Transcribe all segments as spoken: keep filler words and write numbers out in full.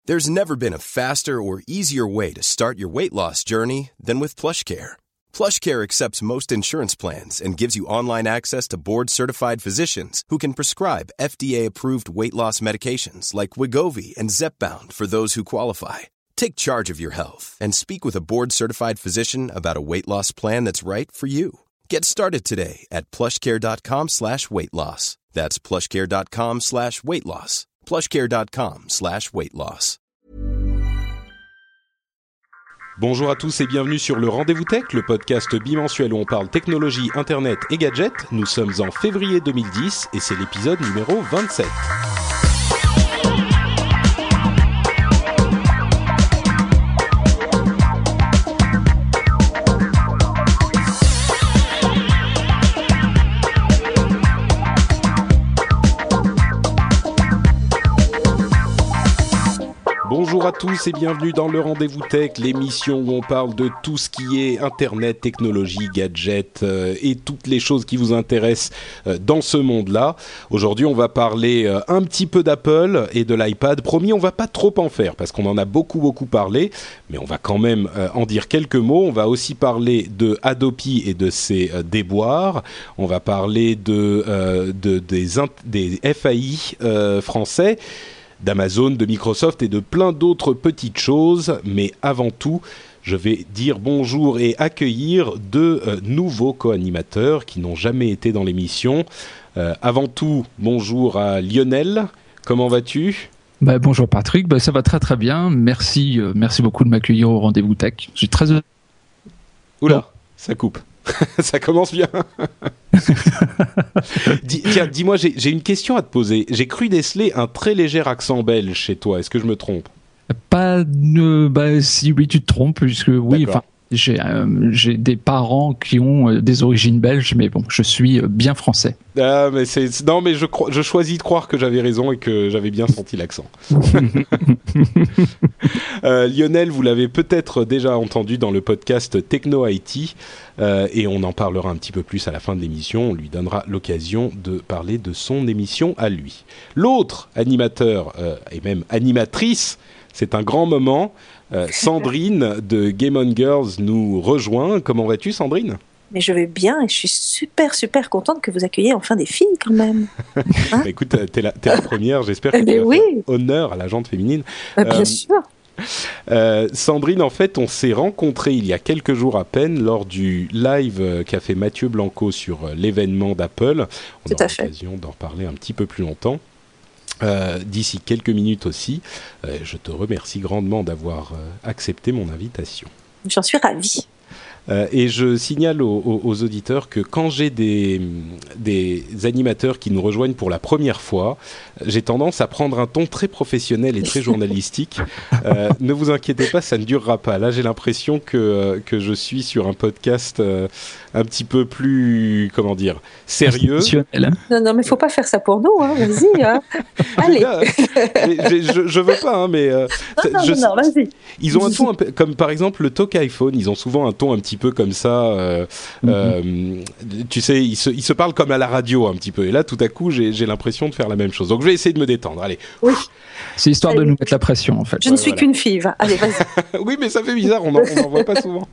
There's never been a faster or easier way to start your weight loss journey than with PlushCare. PlushCare accepts most insurance plans and gives you online access to board-certified physicians who can prescribe F D A-approved weight loss medications like Wegovy and Zepbound for those who qualify. Take charge of your health and speak with a board-certified physician about a weight loss plan that's right for you. Get started today at plushcare.com slash weight loss. That's plushcare.com slash weight loss. plushcare.com slash weight loss. Bonjour à tous et bienvenue sur le Rendez-vous Tech, le podcast bimensuel où on parle technologie, internet et gadgets. Nous sommes en février deux mille dix et c'est l'épisode numéro vingt-sept. Bonjour à tous et bienvenue dans le Rendez-vous Tech, l'émission où on parle de tout ce qui est Internet, technologie, gadgets euh, et toutes les choses qui vous intéressent euh, dans ce monde-là. Aujourd'hui, on va parler euh, un petit peu d'Apple et de l'iPad. Promis, on va pas trop en faire parce qu'on en a beaucoup, beaucoup parlé, mais on va quand même euh, en dire quelques mots. On va aussi parler de Adobe et de ses euh, déboires. On va parler de, euh, de, des, des F A I euh, français, d'Amazon, de Microsoft et de plein d'autres petites choses. Mais avant tout, je vais dire bonjour et accueillir deux euh, nouveaux co-animateurs qui n'ont jamais été dans l'émission. Euh, avant tout, bonjour à Lionel. Comment vas-tu ? Bah, bonjour Patrick, bah, ça va très très bien. Merci, euh, merci beaucoup de m'accueillir au Rendez-vous Tech. Je suis très heureux. Oula, oh. Ça coupe. Ça commence bien. Dis, tiens, dis-moi, j'ai, j'ai une question à te poser. J'ai cru déceler un très léger accent belge chez toi. Est-ce que je me trompe ? Pas, euh, bah, si oui, tu te trompes, puisque oui, enfin, j'ai, euh, j'ai des parents qui ont euh, des origines belges, mais bon, je suis euh, bien français. Ah, mais c'est non, mais je cro- je choisis de croire que j'avais raison et que j'avais bien senti l'accent. euh, Lionel, vous l'avez peut-être déjà entendu dans le podcast Techno I T, euh, et on en parlera un petit peu plus à la fin de l'émission. On lui donnera l'occasion de parler de son émission à lui. L'autre animateur euh, et même animatrice, c'est un grand moment. Euh, Sandrine de Game On Girls nous rejoint. Comment vas-tu, Sandrine ? Mais je vais bien et je suis super super contente que vous accueilliez enfin des filles quand même. Hein bah écoute, t'es la, t'es la première, j'espère que tu vas oui. faire honneur à la jante féminine. Bah, bien euh, sûr. Euh, Sandrine, en fait, on s'est rencontrés il y a quelques jours à peine lors du live qu'a fait Mathieu Blanco sur l'événement d'Apple. On Tout aura l'occasion d'en reparler un petit peu plus longtemps. Euh, d'ici quelques minutes aussi. Euh, je te remercie grandement d'avoir euh, accepté mon invitation. J'en suis ravie. Euh, et je signale aux, aux, aux auditeurs que quand j'ai des, des animateurs qui nous rejoignent pour la première fois, j'ai tendance à prendre un ton très professionnel et très journalistique. Euh, ne vous inquiétez pas, ça ne durera pas. Là, j'ai l'impression que, euh, que je suis sur un podcast euh, un petit peu plus, comment dire, sérieux. Non, non, mais faut pas faire ça pour nous, hein. Vas-y. Hein. Allez. Là, je, je, je veux pas, hein, mais euh, non, non, je, non, non, vas-y. Ils ont un ton un peu, comme par exemple le Talk iPhone. Ils ont souvent un ton un petit peu comme ça. Euh, mm-hmm. euh, tu sais, ils se, ils se parlent comme à la radio un petit peu. Et là, tout à coup, j'ai, j'ai l'impression de faire la même chose. Donc, je vais essayer de me détendre. Allez. Oui. C'est histoire Allez. de nous mettre la pression, en fait. Je ouais, ne suis voilà. qu'une fille. Va. Allez, vas-y. Oui, mais ça fait bizarre. On n'en voit pas souvent.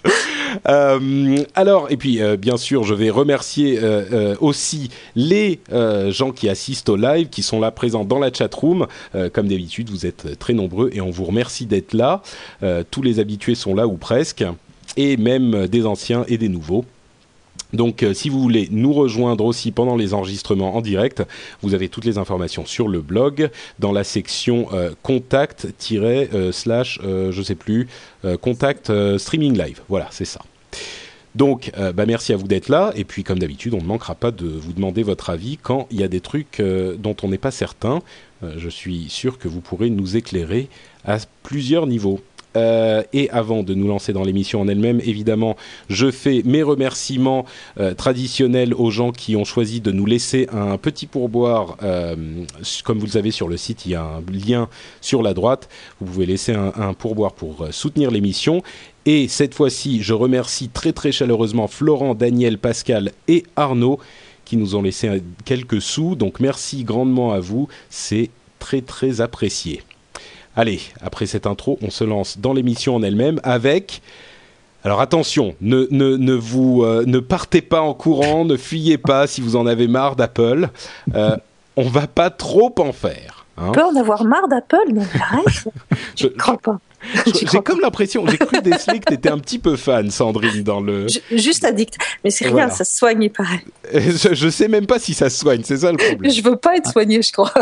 Euh, alors, et puis euh, bien sûr, je vais remercier euh, euh, aussi les euh, gens qui assistent au live, qui sont là présents dans la chatroom. Euh, comme d'habitude, vous êtes très nombreux et on vous remercie d'être là. Euh, tous les habitués sont là ou presque, et même des anciens et des nouveaux. Donc, euh, si vous voulez nous rejoindre aussi pendant les enregistrements en direct, vous avez toutes les informations sur le blog, dans la section euh, contact euh, slash, euh, je sais plus, euh, contact euh, streaming live. Voilà, c'est ça. Donc, euh, bah, merci à vous d'être là. Et puis, comme d'habitude, on ne manquera pas de vous demander votre avis quand il y a des trucs euh, dont on n'est pas certain. Euh, je suis sûr que vous pourrez nous éclairer à plusieurs niveaux. Euh, et avant de nous lancer dans l'émission en elle-même, évidemment, je fais mes remerciements euh, traditionnels aux gens qui ont choisi de nous laisser un petit pourboire. Euh, comme vous le savez, sur le site, il y a un lien sur la droite. Vous pouvez laisser un, un pourboire pour euh, soutenir l'émission. Et cette fois-ci, je remercie très très chaleureusement Florent, Daniel, Pascal et Arnaud qui nous ont laissé quelques sous. Donc merci grandement à vous, c'est très très apprécié. allez, après cette intro, on se lance dans l'émission en elle-même avec... Alors attention, ne, ne, ne, vous, euh, ne partez pas en courant, ne fuyez pas si vous en avez marre d'Apple. Euh, on va pas trop en faire. Hein. On peut en avoir marre d'Apple, mais arrête, je ne crois pas. J'ai crois comme pas. l'impression, j'ai cru déceler que tu étais un petit peu fan, Sandrine, dans le... Je, juste addict, mais c'est voilà. rien, ça se soigne, il paraît. Je, je sais même pas si ça se soigne, c'est ça le problème. Je veux pas être soigné, je crois.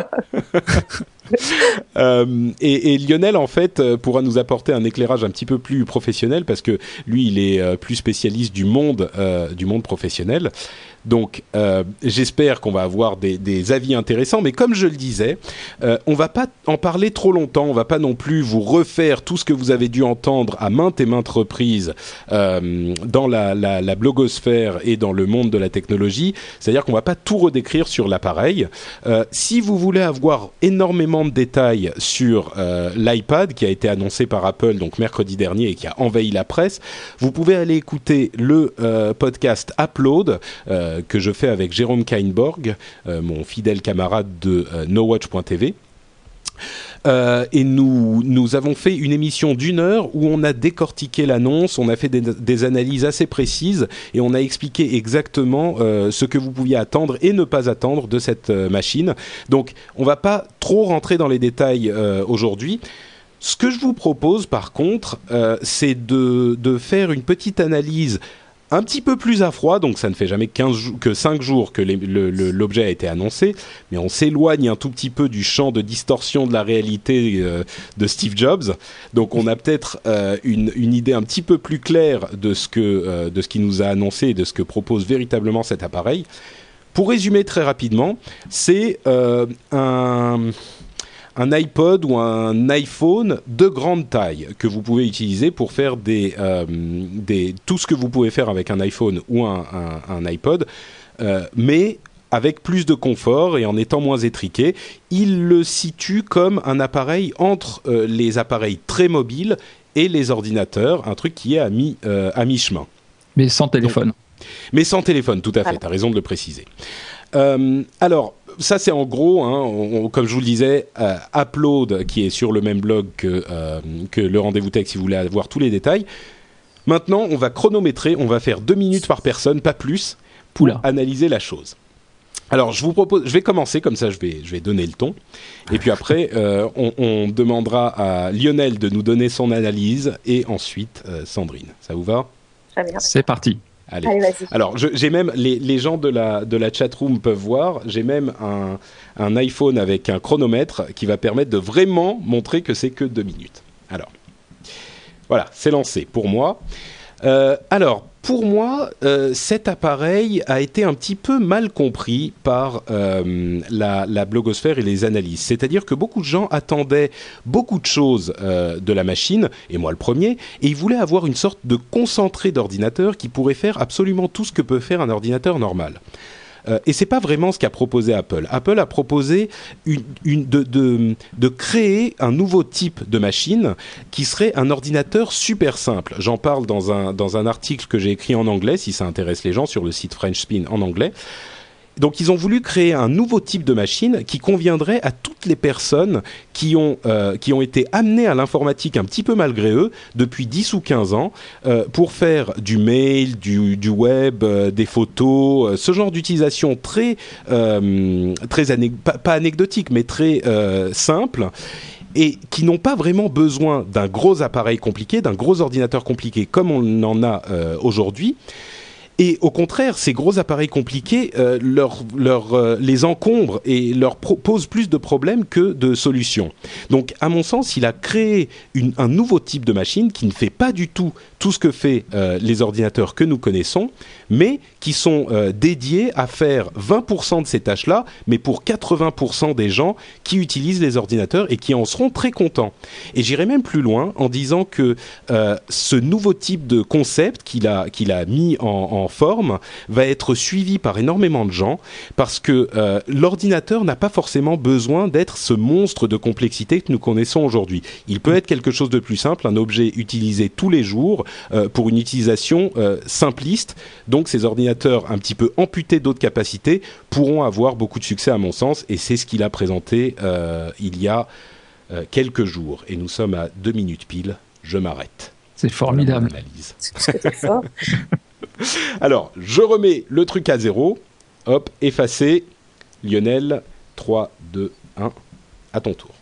euh, et, et Lionel, en fait, pourra nous apporter un éclairage un petit peu plus professionnel parce que lui, il est euh, plus spécialiste du monde, euh, du monde professionnel. Donc, euh, j'espère qu'on va avoir des, des avis intéressants. Mais comme je le disais, euh, on va pas en parler trop longtemps. On va pas non plus vous refaire tout ce que vous avez dû entendre à maintes et maintes reprises euh, dans la, la, la blogosphère et dans le monde de la technologie. C'est-à-dire qu'on va pas tout redécrire sur l'appareil. Euh, si vous voulez avoir énormément de détails sur euh, l'iPad qui a été annoncé par Apple donc mercredi dernier et qui a envahi la presse, vous pouvez aller écouter le euh, podcast Upload euh, que je fais avec Jérôme Kainborg, euh, mon fidèle camarade de euh, nowatch point t v. Euh, et nous, nous avons fait une émission d'une heure où on a décortiqué l'annonce, on a fait des, des analyses assez précises et on a expliqué exactement euh, ce que vous pouviez attendre et ne pas attendre de cette euh, machine. Donc on ne va pas trop rentrer dans les détails euh, aujourd'hui. Ce que je vous propose par contre, euh, c'est de, de faire une petite analyse un petit peu plus à froid, donc ça ne fait jamais quinze jou- que cinq jours que les, le, le, l'objet a été annoncé, mais on s'éloigne un tout petit peu du champ de distorsion de la réalité euh, de Steve Jobs, donc on a peut-être euh, une, une idée un petit peu plus claire de ce, que, euh, de ce qu'il nous a annoncé et de ce que propose véritablement cet appareil. Pour résumer très rapidement, c'est euh, un... un iPod ou un iPhone de grande taille que vous pouvez utiliser pour faire des, euh, des, tout ce que vous pouvez faire avec un iPhone ou un, un, un iPod, euh, mais avec plus de confort et en étant moins étriqué. Il le situe comme un appareil entre euh, les appareils très mobiles et les ordinateurs, un truc qui est à, mi, euh, à mi-chemin. Mais sans téléphone. Donc, mais sans téléphone, tout à fait, tu as raison de le préciser. Euh, alors, ça c'est en gros, hein, on, on, comme je vous le disais, euh, Upload, qui est sur le même blog que, euh, que le Rendez-vous Tech si vous voulez avoir tous les détails. Maintenant, on va chronométrer, on va faire deux minutes par personne, pas plus, pour Oula. analyser la chose. Alors, je vous propose, je vais commencer, comme ça je vais, je vais donner le ton. Et puis après, euh, on, on demandera à Lionel de nous donner son analyse et ensuite euh, Sandrine. Ça vous va ? Très bien. C'est parti. Allez. Allez, vas-y. Alors, je, j'ai même les, les gens de la de la chatroom peuvent voir. J'ai même un un iPhone avec un chronomètre qui va permettre de vraiment montrer que c'est que deux minutes. Alors, voilà, c'est lancé pour moi. Euh, alors, pour moi, euh, cet appareil a été un petit peu mal compris par euh, la, la blogosphère et les analyses. C'est-à-dire que beaucoup de gens attendaient beaucoup de choses euh, de la machine, et moi le premier, et ils voulaient avoir une sorte de concentré d'ordinateur qui pourrait faire absolument tout ce que peut faire un ordinateur normal. Euh, et c'est pas vraiment ce qu'a proposé Apple. Apple a proposé une, une, de, de, de créer un nouveau type de machine qui serait un ordinateur super simple. J'en parle dans un, dans un article que j'ai écrit en anglais, si ça intéresse les gens, sur le site French Spin en anglais. Donc ils ont voulu créer un nouveau type de machine qui conviendrait à toutes les personnes qui ont, euh, qui ont été amenées à l'informatique un petit peu malgré eux depuis dix ou quinze ans euh, pour faire du mail, du, du web, euh, des photos, euh, ce genre d'utilisation très, euh, très ané- pas, pas anecdotique mais très euh, simple et qui n'ont pas vraiment besoin d'un gros appareil compliqué, d'un gros ordinateur compliqué comme on en a euh, aujourd'hui. Et au contraire, ces gros appareils compliqués euh, leur, leur, euh, les encombrent et leur pro- posent plus de problèmes que de solutions. Donc, à mon sens, il a créé une, un nouveau type de machine qui ne fait pas du tout tout ce que fait euh, les ordinateurs que nous connaissons, mais qui sont euh, dédiés à faire vingt pour cent de ces tâches-là, mais pour quatre-vingts pour cent des gens qui utilisent les ordinateurs et qui en seront très contents. Et j'irai même plus loin en disant que euh, ce nouveau type de concept qu'il a, qu'il a mis en, en forme va être suivi par énormément de gens parce que euh, l'ordinateur n'a pas forcément besoin d'être ce monstre de complexité que nous connaissons aujourd'hui. Il peut être quelque chose de plus simple, un objet utilisé tous les jours euh, pour une utilisation euh, simpliste. Donc ces ordinateurs un petit peu amputés d'autres capacités pourront avoir beaucoup de succès à mon sens et c'est ce qu'il a présenté euh, il y a euh, quelques jours. Et nous sommes à deux minutes pile. Je m'arrête. C'est formidable. Voilà mon analyse. C'est que t'es fort. Alors, je remets le truc à zéro. Hop, effacé. Lionel, trois, deux, un. À ton tour.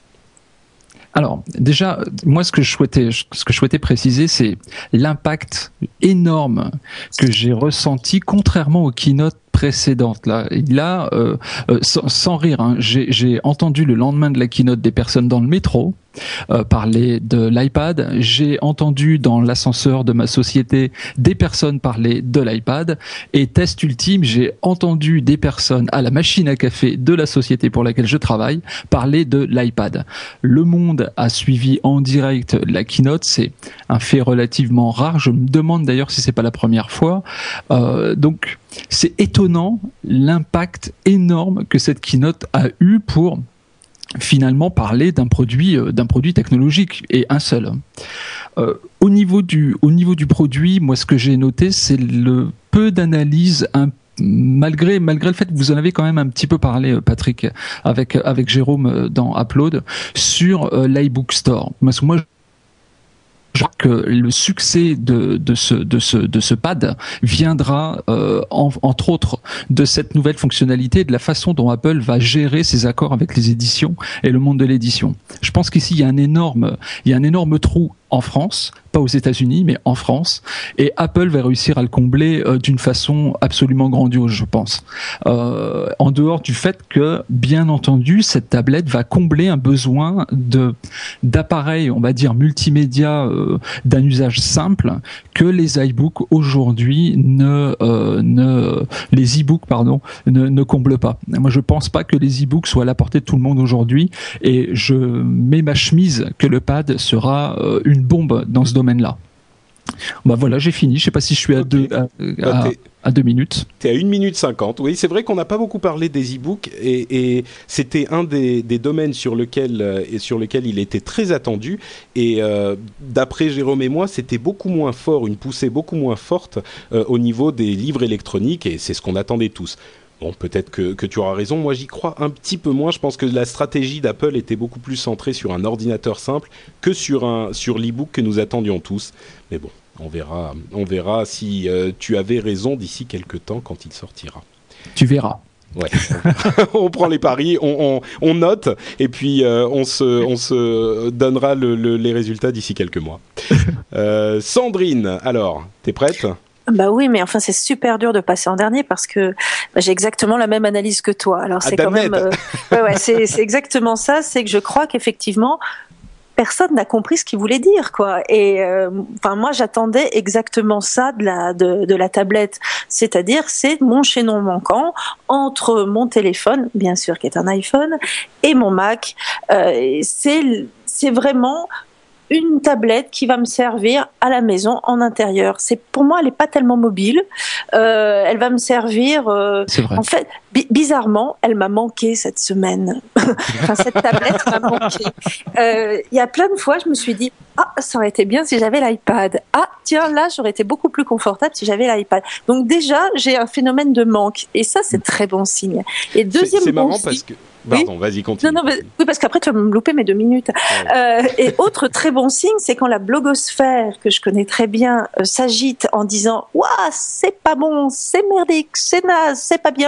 Alors, déjà, moi, ce que je souhaitais, ce que je souhaitais préciser, c'est l'impact énorme que j'ai ressenti, contrairement aux keynotes précédentes. Là, là euh, euh, sans, sans rire, hein, j'ai, j'ai entendu le lendemain de la keynote des personnes dans le métro euh, parler de l'iPad. J'ai entendu dans l'ascenseur de ma société des personnes parler de l'iPad. Et test ultime, j'ai entendu des personnes à la machine à café de la société pour laquelle je travaille parler de l'iPad. Le monde a suivi en direct la keynote. C'est un fait relativement rare. Je me demande d'ailleurs si c'est pas la première fois. Euh, donc, c'est étonnant l'impact énorme que cette keynote a eu pour finalement parler d'un produit, euh, d'un produit technologique, et un seul. Euh, au niveau du, au niveau du produit, moi, ce que j'ai noté, c'est le peu d'analyse, un malgré malgré le fait que vous en avez quand même un petit peu parlé, Patrick, avec avec Jérôme dans Upload, sur euh, l'iBook Store. Parce que moi, je crois que le succès de, de ce de ce de ce pad viendra euh, en, entre autres de cette nouvelle fonctionnalité, de la façon dont Apple va gérer ses accords avec les éditions et le monde de l'édition. Je pense qu'ici il y a un énorme il y a un énorme trou en France, pas aux États-Unis, mais en France, et Apple va réussir à le combler euh, d'une façon absolument grandiose, je pense. Euh, en dehors du fait que, bien entendu, cette tablette va combler un besoin de d'appareils, on va dire multimédia, euh, d'un usage simple que les iBooks aujourd'hui ne euh, ne les e-books pardon ne, ne comblent pas. Moi, je pense pas que les e-books soient à la portée de tout le monde aujourd'hui, et je mets ma chemise que le pad sera euh, une bombe dans ce domaine-là. Bah voilà, j'ai fini. Je sais pas si je suis à okay. deux à, à, à deux minutes. T'es à une minute cinquante. Oui, c'est vrai qu'on n'a pas beaucoup parlé des e-books, et, et c'était un des, des domaines sur lequel euh, et sur lequel il était très attendu. Et euh, d'après Jérôme et moi, c'était beaucoup moins fort, une poussée beaucoup moins forte euh, au niveau des livres électroniques, et c'est ce qu'on attendait tous. Bon, peut-être que, que tu auras raison. Moi, j'y crois un petit peu moins. Je pense que la stratégie d'Apple était beaucoup plus centrée sur un ordinateur simple que sur un sur l'e-book que nous attendions tous. Mais bon, on verra, on verra si euh, tu avais raison d'ici quelques temps quand il sortira. Tu verras. Ouais. On prend les paris, on, on, on note, et puis euh, on se, on se donnera le, le, les résultats d'ici quelques mois. Euh, Sandrine, alors, t'es prête ? Bah oui, mais enfin c'est super dur de passer en dernier parce que bah, j'ai exactement la même analyse que toi. Alors c'est ah, quand même, euh, ouais, ouais, c'est, c'est exactement ça. C'est que je crois qu'effectivement personne n'a compris ce qu'il voulait dire, quoi. Et euh, enfin moi j'attendais exactement ça de la de, de la tablette, c'est-à-dire c'est mon chaînon manquant entre mon téléphone, bien sûr qui est un iPhone, et mon Mac. Euh, c'est c'est vraiment une tablette qui va me servir à la maison en intérieur. C'est pour moi, elle est pas tellement mobile. Euh, elle va me servir. Euh, C'est vrai. En fait, bi- bizarrement, elle m'a manqué cette semaine. Enfin, cette tablette m'a manqué. Euh, Il y a plein de fois, je me suis dit, ah, ça aurait été bien si j'avais l'iPad. Ah, tiens, là, j'aurais été beaucoup plus confortable si j'avais l'iPad. Donc déjà, j'ai un phénomène de manque, et ça, c'est très bon signe. Et deuxième c'est, c'est marrant bon parce signe, que. Pardon, oui vas-y, continue. Non, non, mais, oui, parce qu'après, tu vas me louper mes deux minutes. Ouais. Euh, et autre très bon signe, c'est quand la blogosphère, que je connais très bien, euh, s'agite en disant « Ouah, c'est pas bon, c'est merdique, c'est naze, c'est pas bien »,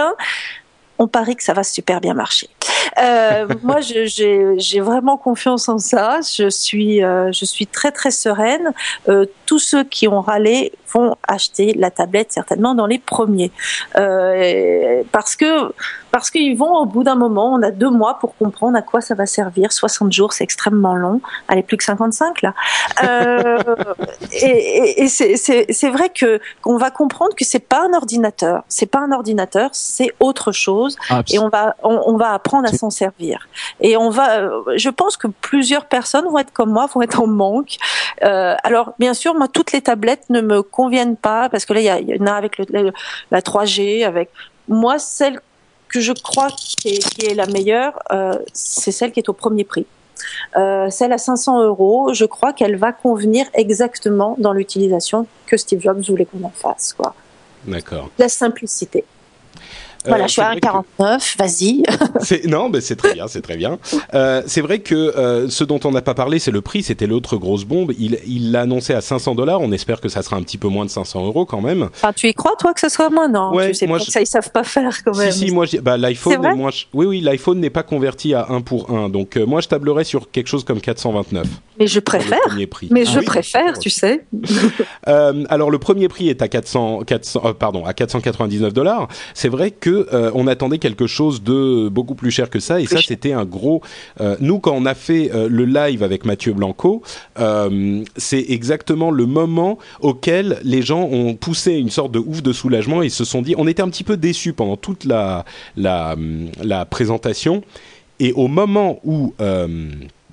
on parie que ça va super bien marcher. Euh, moi, je, j'ai, j'ai vraiment confiance en ça. Je suis, euh, je suis très très sereine. Euh, tous ceux qui ont râlé vont acheter la tablette certainement dans les premiers, euh, parce que parce qu'ils vont au bout d'un moment. On a deux mois pour comprendre à quoi ça va servir. soixante jours, c'est extrêmement long. Allez, plus que cinquante-cinq là. Euh, et et, et c'est, c'est, c'est vrai que qu'on va comprendre que c'est pas un ordinateur. C'est pas un ordinateur, c'est autre chose. Et on va on, on va apprendre à s'en servir. Et on va. Je pense que plusieurs personnes vont être comme moi, vont être en manque. Euh, alors bien sûr, moi toutes les tablettes ne me conviennent pas parce que là il y, a, il y en a avec le, la, la trois G. Avec moi, celle que je crois qui est, qui est la meilleure, euh, c'est celle qui est au premier prix. Euh, celle à cinq cents euros, je crois qu'elle va convenir exactement dans l'utilisation que Steve Jobs voulait qu'on en fasse, quoi. D'accord. La simplicité. Voilà, euh, je suis à un virgule quarante-neuf, que... vas-y. c'est... Non, mais c'est très bien, c'est très bien. Euh, c'est vrai que euh, ce dont on n'a pas parlé, c'est le prix, c'était l'autre grosse bombe. Il, il l'a annoncé à cinq cents dollars, on espère que ça sera un petit peu moins de cinq cents euros quand même. Enfin, tu y crois, toi, que ça sera moins? Non, ouais, tu sais moi, pas je... que ça, ils savent pas faire quand même. Si, si, moi, je... bah, l'iPhone est moins... Oui, oui, l'iPhone n'est pas converti à un pour un, donc euh, moi, je tablerais sur quelque chose comme quatre cent vingt-neuf. Mais je préfère, mais ah, je oui, préfère, tu sais. euh, alors, le premier prix est à quatre cents, quatre cents, euh, pardon, à quatre cent quatre-vingt-dix-neuf dollars. C'est vrai que euh, on attendait quelque chose de beaucoup plus cher que ça, et plus ça, cher. C'était un gros. Euh, nous, quand on a fait euh, le live avec Mathieu Blanco, euh, c'est exactement le moment auquel les gens ont poussé une sorte de ouf de soulagement et se sont dit, on était un petit peu déçus pendant toute la la, la présentation, et au moment où euh,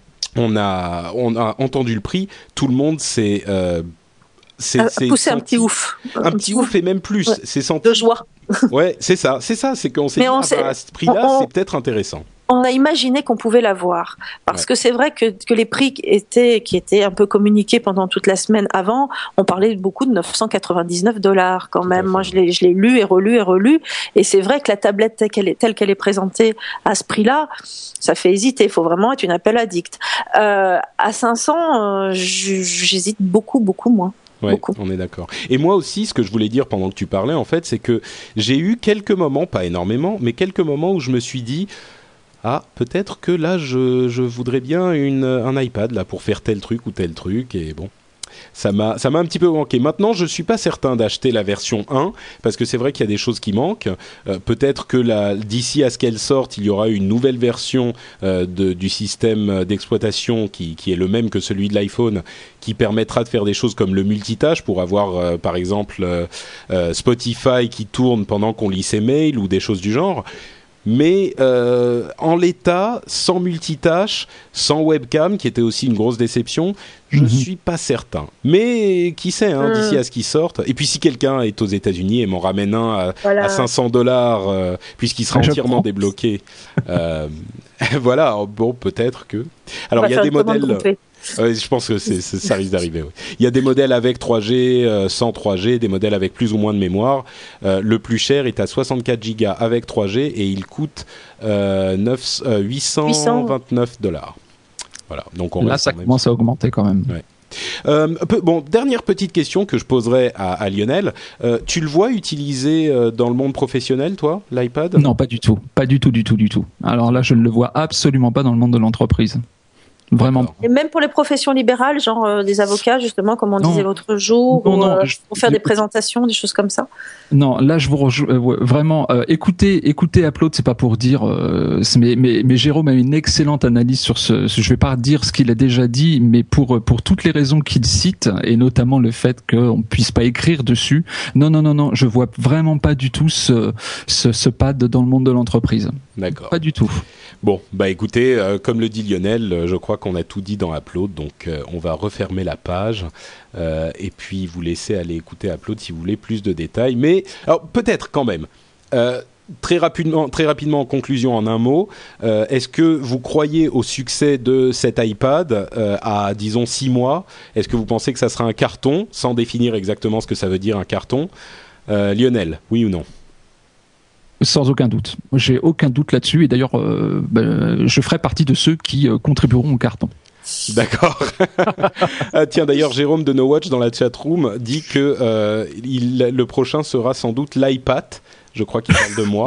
on a on a entendu le prix, tout le monde s'est euh, c'est, euh, c'est poussé senti, un petit ouf, un, un petit ouf, ouf et même plus, ouais. C'est senti de joie. Ouais, c'est ça, c'est ça, c'est qu'on s'est Mais dit on ah, sait, bah, à ce prix-là, on, c'est peut-être intéressant. On a imaginé qu'on pouvait l'avoir parce ouais. que c'est vrai que, que les prix étaient, qui étaient un peu communiqués pendant toute la semaine avant, on parlait beaucoup de neuf cent quatre-vingt-dix-neuf dollars quand même. Moi, je l'ai, je l'ai lu et relu et relu, et c'est vrai que la tablette telle qu'elle est, telle qu'elle est présentée à ce prix-là, ça fait hésiter. Il faut vraiment être une Apple addict. Euh, à cinq cents, euh, j'hésite beaucoup, beaucoup moins. Ouais, beaucoup. On est d'accord. Et moi aussi, ce que je voulais dire pendant que tu parlais, en fait, c'est que j'ai eu quelques moments, pas énormément, mais quelques moments où je me suis dit, ah, peut-être que là, je, je voudrais bien une, un iPad là pour faire tel truc ou tel truc, et bon, ça m'a, ça m'a un petit peu manqué. Maintenant, je suis pas certain d'acheter la version un, parce que c'est vrai qu'il y a des choses qui manquent. Euh, peut-être que la, d'ici à ce qu'elle sorte, il y aura une nouvelle version euh, de, du système d'exploitation qui, qui est le même que celui de l'iPhone, qui permettra de faire des choses comme le multitâche pour avoir, euh, par exemple, euh, euh, Spotify qui tourne pendant qu'on lit ses mails ou des choses du genre. Mais euh, en l'état, sans multitâche, sans webcam, qui était aussi une grosse déception, je mm-hmm. suis pas certain. Mais qui sait, hein, mm. d'ici à ce qu'ils sortent. Et puis si quelqu'un est aux États-Unis et m'en ramène un à, voilà. à cinq cents dollars, euh, puisqu'il sera je entièrement prends. débloqué, euh, voilà. Bon, peut-être que. Alors il y a des modèles. Euh, je pense que c'est, c'est, ça risque d'arriver. Oui. Il y a des modèles avec trois G, euh, sans trois G, des modèles avec plus ou moins de mémoire. Euh, le plus cher est à soixante-quatre gigas avec trois G et il coûte euh, neuf, euh, huit cent vingt-neuf dollars. Voilà. Donc on là, ça commence à augmenter quand même. Ouais. Euh, peu, bon, dernière petite question que je poserai à, à Lionel. Euh, tu le vois utilisé euh, dans le monde professionnel, toi, l'iPad ? Non, pas du tout. Pas du tout, du tout, du tout. Alors là, je ne le vois absolument pas dans le monde de l'entreprise. Vraiment. Et même pour les professions libérales, genre euh, des avocats, justement, comme on non. disait l'autre jour, non, ou, non, euh, je, pour faire je, des présentations, des choses comme ça. Non, là, je vous rejoins euh, vraiment. Euh, écoutez, écoutez, Upload, c'est pas pour dire, euh, mais, mais, mais Jérôme a une excellente analyse sur ce. ce je vais pas dire ce qu'il a déjà dit, mais pour pour toutes les raisons qu'il cite, et notamment le fait qu'on puisse pas écrire dessus. Non, non, non, non, je vois vraiment pas du tout ce ce, ce pad dans le monde de l'entreprise. D'accord. Pas du tout. Bon, bah écoutez, euh, comme le dit Lionel, je crois qu'on a tout dit dans Upload, donc euh, on va refermer la page euh, et puis vous laisser aller écouter Upload si vous voulez plus de détails. Mais alors peut-être quand même, euh, très rapidement, très rapidement en conclusion en un mot, euh, est-ce que vous croyez au succès de cet iPad euh, à disons six mois ? Est-ce que vous pensez que ça sera un carton, sans définir exactement ce que ça veut dire un carton ? euh, Lionel, oui ou non ? Sans aucun doute. J'ai aucun doute là-dessus. Et d'ailleurs, euh, ben, je ferai partie de ceux qui euh, contribueront au carton. D'accord. ah, tiens, d'ailleurs, Jérôme de No Watch dans la chatroom dit que euh, il, le prochain sera sans doute l'iPad. Je crois qu'il parle de moi.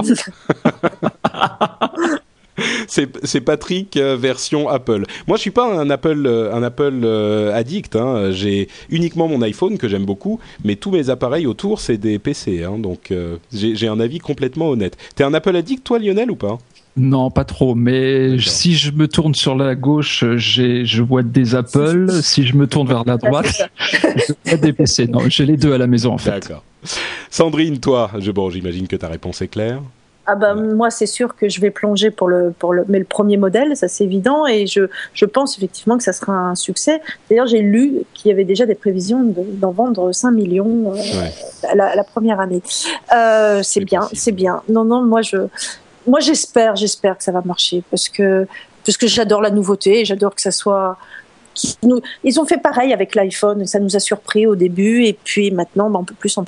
C'est, c'est Patrick euh, version Apple. Moi, je suis pas un Apple, euh, un Apple euh, addict. Hein. J'ai uniquement mon iPhone que j'aime beaucoup, mais tous mes appareils autour, c'est des P C. Hein. Donc, euh, j'ai, j'ai un avis complètement honnête. T'es un Apple addict, toi, Lionel, ou pas ? Non, pas trop. Mais D'accord. Si je me tourne sur la gauche, j'ai, je vois des Apple. Si je me tourne vers la droite, je vois des P C. Non, j'ai les deux à la maison, en fait. D'accord. Sandrine, toi, je, bon, j'imagine que ta réponse est claire. Ah bah, ouais. Moi, c'est sûr que je vais plonger pour le, pour le, mais le premier modèle, ça c'est évident, et je, je pense effectivement que ça sera un succès. D'ailleurs, j'ai lu qu'il y avait déjà des prévisions de, d'en vendre cinq millions euh, ouais. la, la première année. Euh, c'est, c'est bien, possible. c'est bien. Non, non, moi je, moi j'espère, j'espère que ça va marcher parce que, parce que j'adore la nouveauté, et j'adore que ça soit. Nous, ils ont fait pareil avec l'iPhone, ça nous a surpris au début, et puis maintenant, bah, on peut plus s'en passer.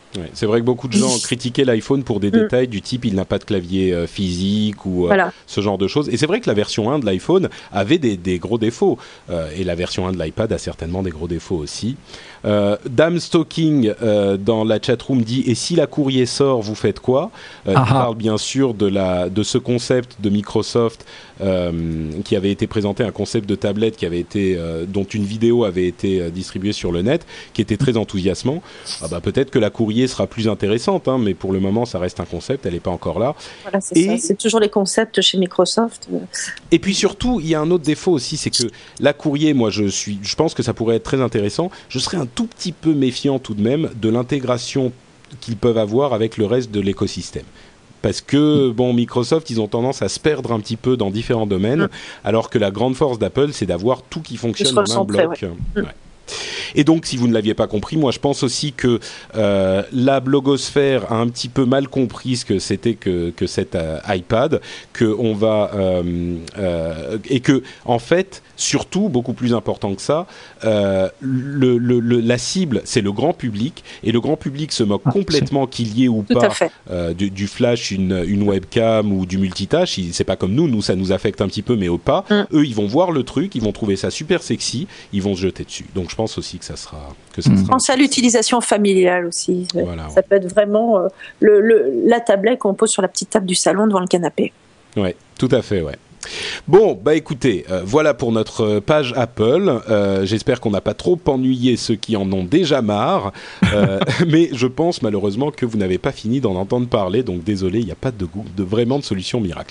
Ouais, c'est vrai que beaucoup de gens critiquaient l'iPhone pour des mmh. détails du type il n'a pas de clavier euh, physique ou euh, voilà. ce genre de choses. Et c'est vrai que la version un de l'iPhone avait des, des gros défauts. Euh, et la version un de l'iPad a certainement des gros défauts aussi. Euh, Dame Stalking euh, dans la chatroom dit « Et si la courrier sort, vous faites quoi ?» euh, Il parle bien sûr de, la, de ce concept de Microsoft euh, qui avait été présenté, un concept de tablette qui avait été, euh, dont une vidéo avait été euh, distribuée sur le net, qui était très enthousiasmant. Ah bah, peut-être que la courrier sera plus intéressante, hein, mais pour le moment, ça reste un concept, elle n'est pas encore là. Voilà, c'est et, ça. C'est toujours les concepts chez Microsoft. Et puis surtout, il y a un autre défaut aussi, c'est que la courrier, moi, je, suis, je pense que ça pourrait être très intéressant. Je serais un tout petit peu méfiant tout de même de l'intégration qu'ils peuvent avoir avec le reste de l'écosystème. Parce que, bon, Microsoft, ils ont tendance à se perdre un petit peu dans différents domaines, mmh. alors que la grande force d'Apple, c'est d'avoir tout qui fonctionne en un bloc. Ouais. Ouais. Et donc, si vous ne l'aviez pas compris, moi je pense aussi que euh, la blogosphère a un petit peu mal compris ce que c'était que, que cet euh, iPad, que on va euh, euh, et que en fait, surtout beaucoup plus important que ça, euh, le, le, le, la cible c'est le grand public et le grand public se moque ah, complètement c'est... qu'il y ait ou Tout pas euh, du, du flash, une, une webcam ou du multitâche. Il, c'est pas comme nous, nous ça nous affecte un petit peu, mais au pas. Mm. Eux, ils vont voir le truc, ils vont trouver ça super sexy, ils vont se jeter dessus. Donc je pense aussi que ça sera. Que ça mmh. sera Pense à l'utilisation familiale aussi. Voilà, ça ouais. peut être vraiment euh, le, le, la tablette qu'on pose sur la petite table du salon devant le canapé. Ouais, tout à fait, ouais. Bon, bah écoutez, euh, voilà pour notre page Apple. Euh, j'espère qu'on n'a pas trop ennuyé ceux qui en ont déjà marre. Euh, mais je pense malheureusement que vous n'avez pas fini d'en entendre parler. Donc désolé, il n'y a pas de, de vraiment de solution miracle.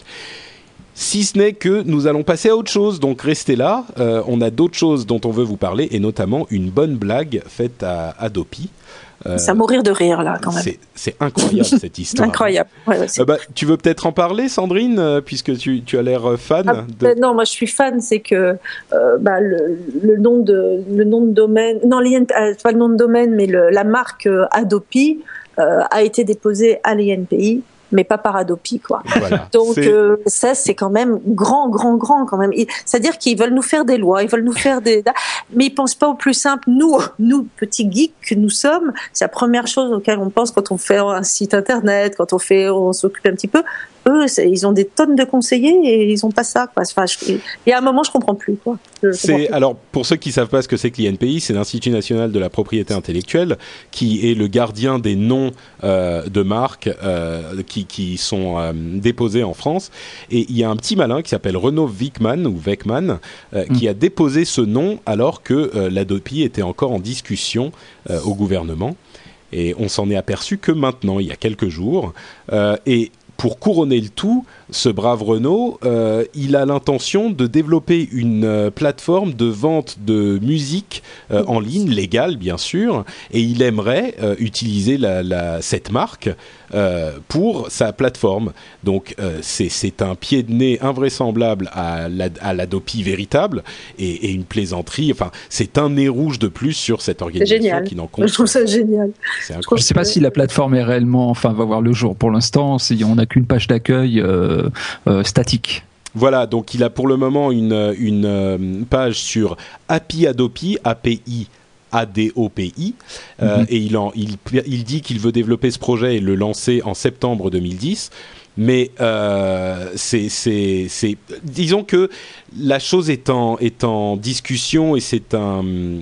Si ce n'est que nous allons passer à autre chose, donc restez là. Euh, on a d'autres choses dont on veut vous parler, et notamment une bonne blague faite à Adopi. Euh, c'est à mourir de rire, là, quand même. C'est, c'est incroyable, cette histoire. Incroyable. Ouais, ouais, euh, bah, tu veux peut-être en parler, Sandrine, euh, puisque tu, tu as l'air fan ah, de... bah, Non, moi, je suis fan. C'est que euh, bah, le, le, nom de, le nom de domaine... Non, l'I N P I, euh, pas le nom de domaine, mais le, la marque euh, Adopi euh, a été déposée à l'I N P I. Mais pas par Adopi, quoi. Voilà, donc euh, ça, c'est quand même grand, grand, grand, quand même. C'est-à-dire qu'ils veulent nous faire des lois, ils veulent nous faire des... Mais ils pensent pas au plus simple. Nous, nous, petits geeks que nous sommes, c'est la première chose auquel on pense quand on fait un site internet, quand on fait, on s'occupe un petit peu. Eux, ils ont des tonnes de conseillers et ils ont pas ça, quoi. Enfin, je, il y a un moment, je comprends plus, quoi. Je c'est, comprends plus. Alors, pour ceux qui savent pas ce que c'est que l'I N P I, c'est l'Institut national de la propriété intellectuelle, qui est le gardien des noms euh, de marques euh, qui, qui sont euh, déposés en France. Et il y a un petit malin qui s'appelle Renaud Wickman, ou Weckman, euh, mmh. qui a déposé ce nom alors que euh, l'Adopi était encore en discussion euh, au gouvernement. Et on s'en est aperçu que maintenant, il y a quelques jours. Euh, et pour couronner le tout, ce brave Renaud, euh, il a l'intention de développer une euh, plateforme de vente de musique euh, en ligne, légale bien sûr, et il aimerait euh, utiliser la, la, cette marque euh, pour sa plateforme. Donc euh, c'est, c'est un pied de nez invraisemblable à, la, à l'Adopi véritable et, et une plaisanterie. Enfin, c'est un nez rouge de plus sur cette organisation qui n'en compte. Je trouve ça génial. Je ne sais pas si la plateforme est réellement, enfin, va voir le jour. Pour l'instant, si on n'a qu'une page d'accueil euh, euh, statique. Voilà, donc il a pour le moment une, une page sur Happy Adopi, A P I A D O P I, euh, mm-hmm. et il, en, il, il dit qu'il veut développer ce projet et le lancer en septembre deux mille dix. Mais euh, c'est, c'est, c'est, disons que la chose est en, est en discussion et c'est un,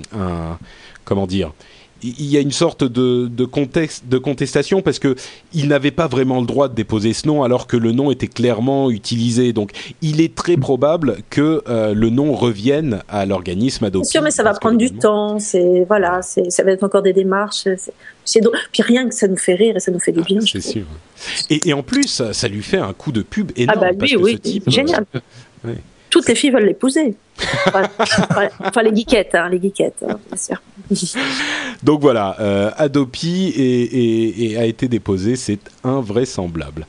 un comment dire, il y a une sorte de, de, contexte, de contestation parce que il n'avait pas vraiment le droit de déposer ce nom alors que le nom était clairement utilisé. Donc, il est très probable que euh, le nom revienne à l'organisme Adopi. C'est sûr, mais ça va prendre du temps. C'est voilà, c'est, ça va être encore des démarches. C'est, c'est drôle. Puis rien que ça nous fait rire et ça nous fait du bien. Ah, c'est sûr. Et, et en plus, ça lui fait un coup de pub énorme. Ah bah lui, parce que oui, ce type, génial. Euh, ouais. Toutes les filles veulent l'épouser. Enfin, enfin les geekettes, hein, les geekettes, hein, bien sûr. Donc voilà, euh, Adopi est, est, est, a été déposé, c'est invraisemblable.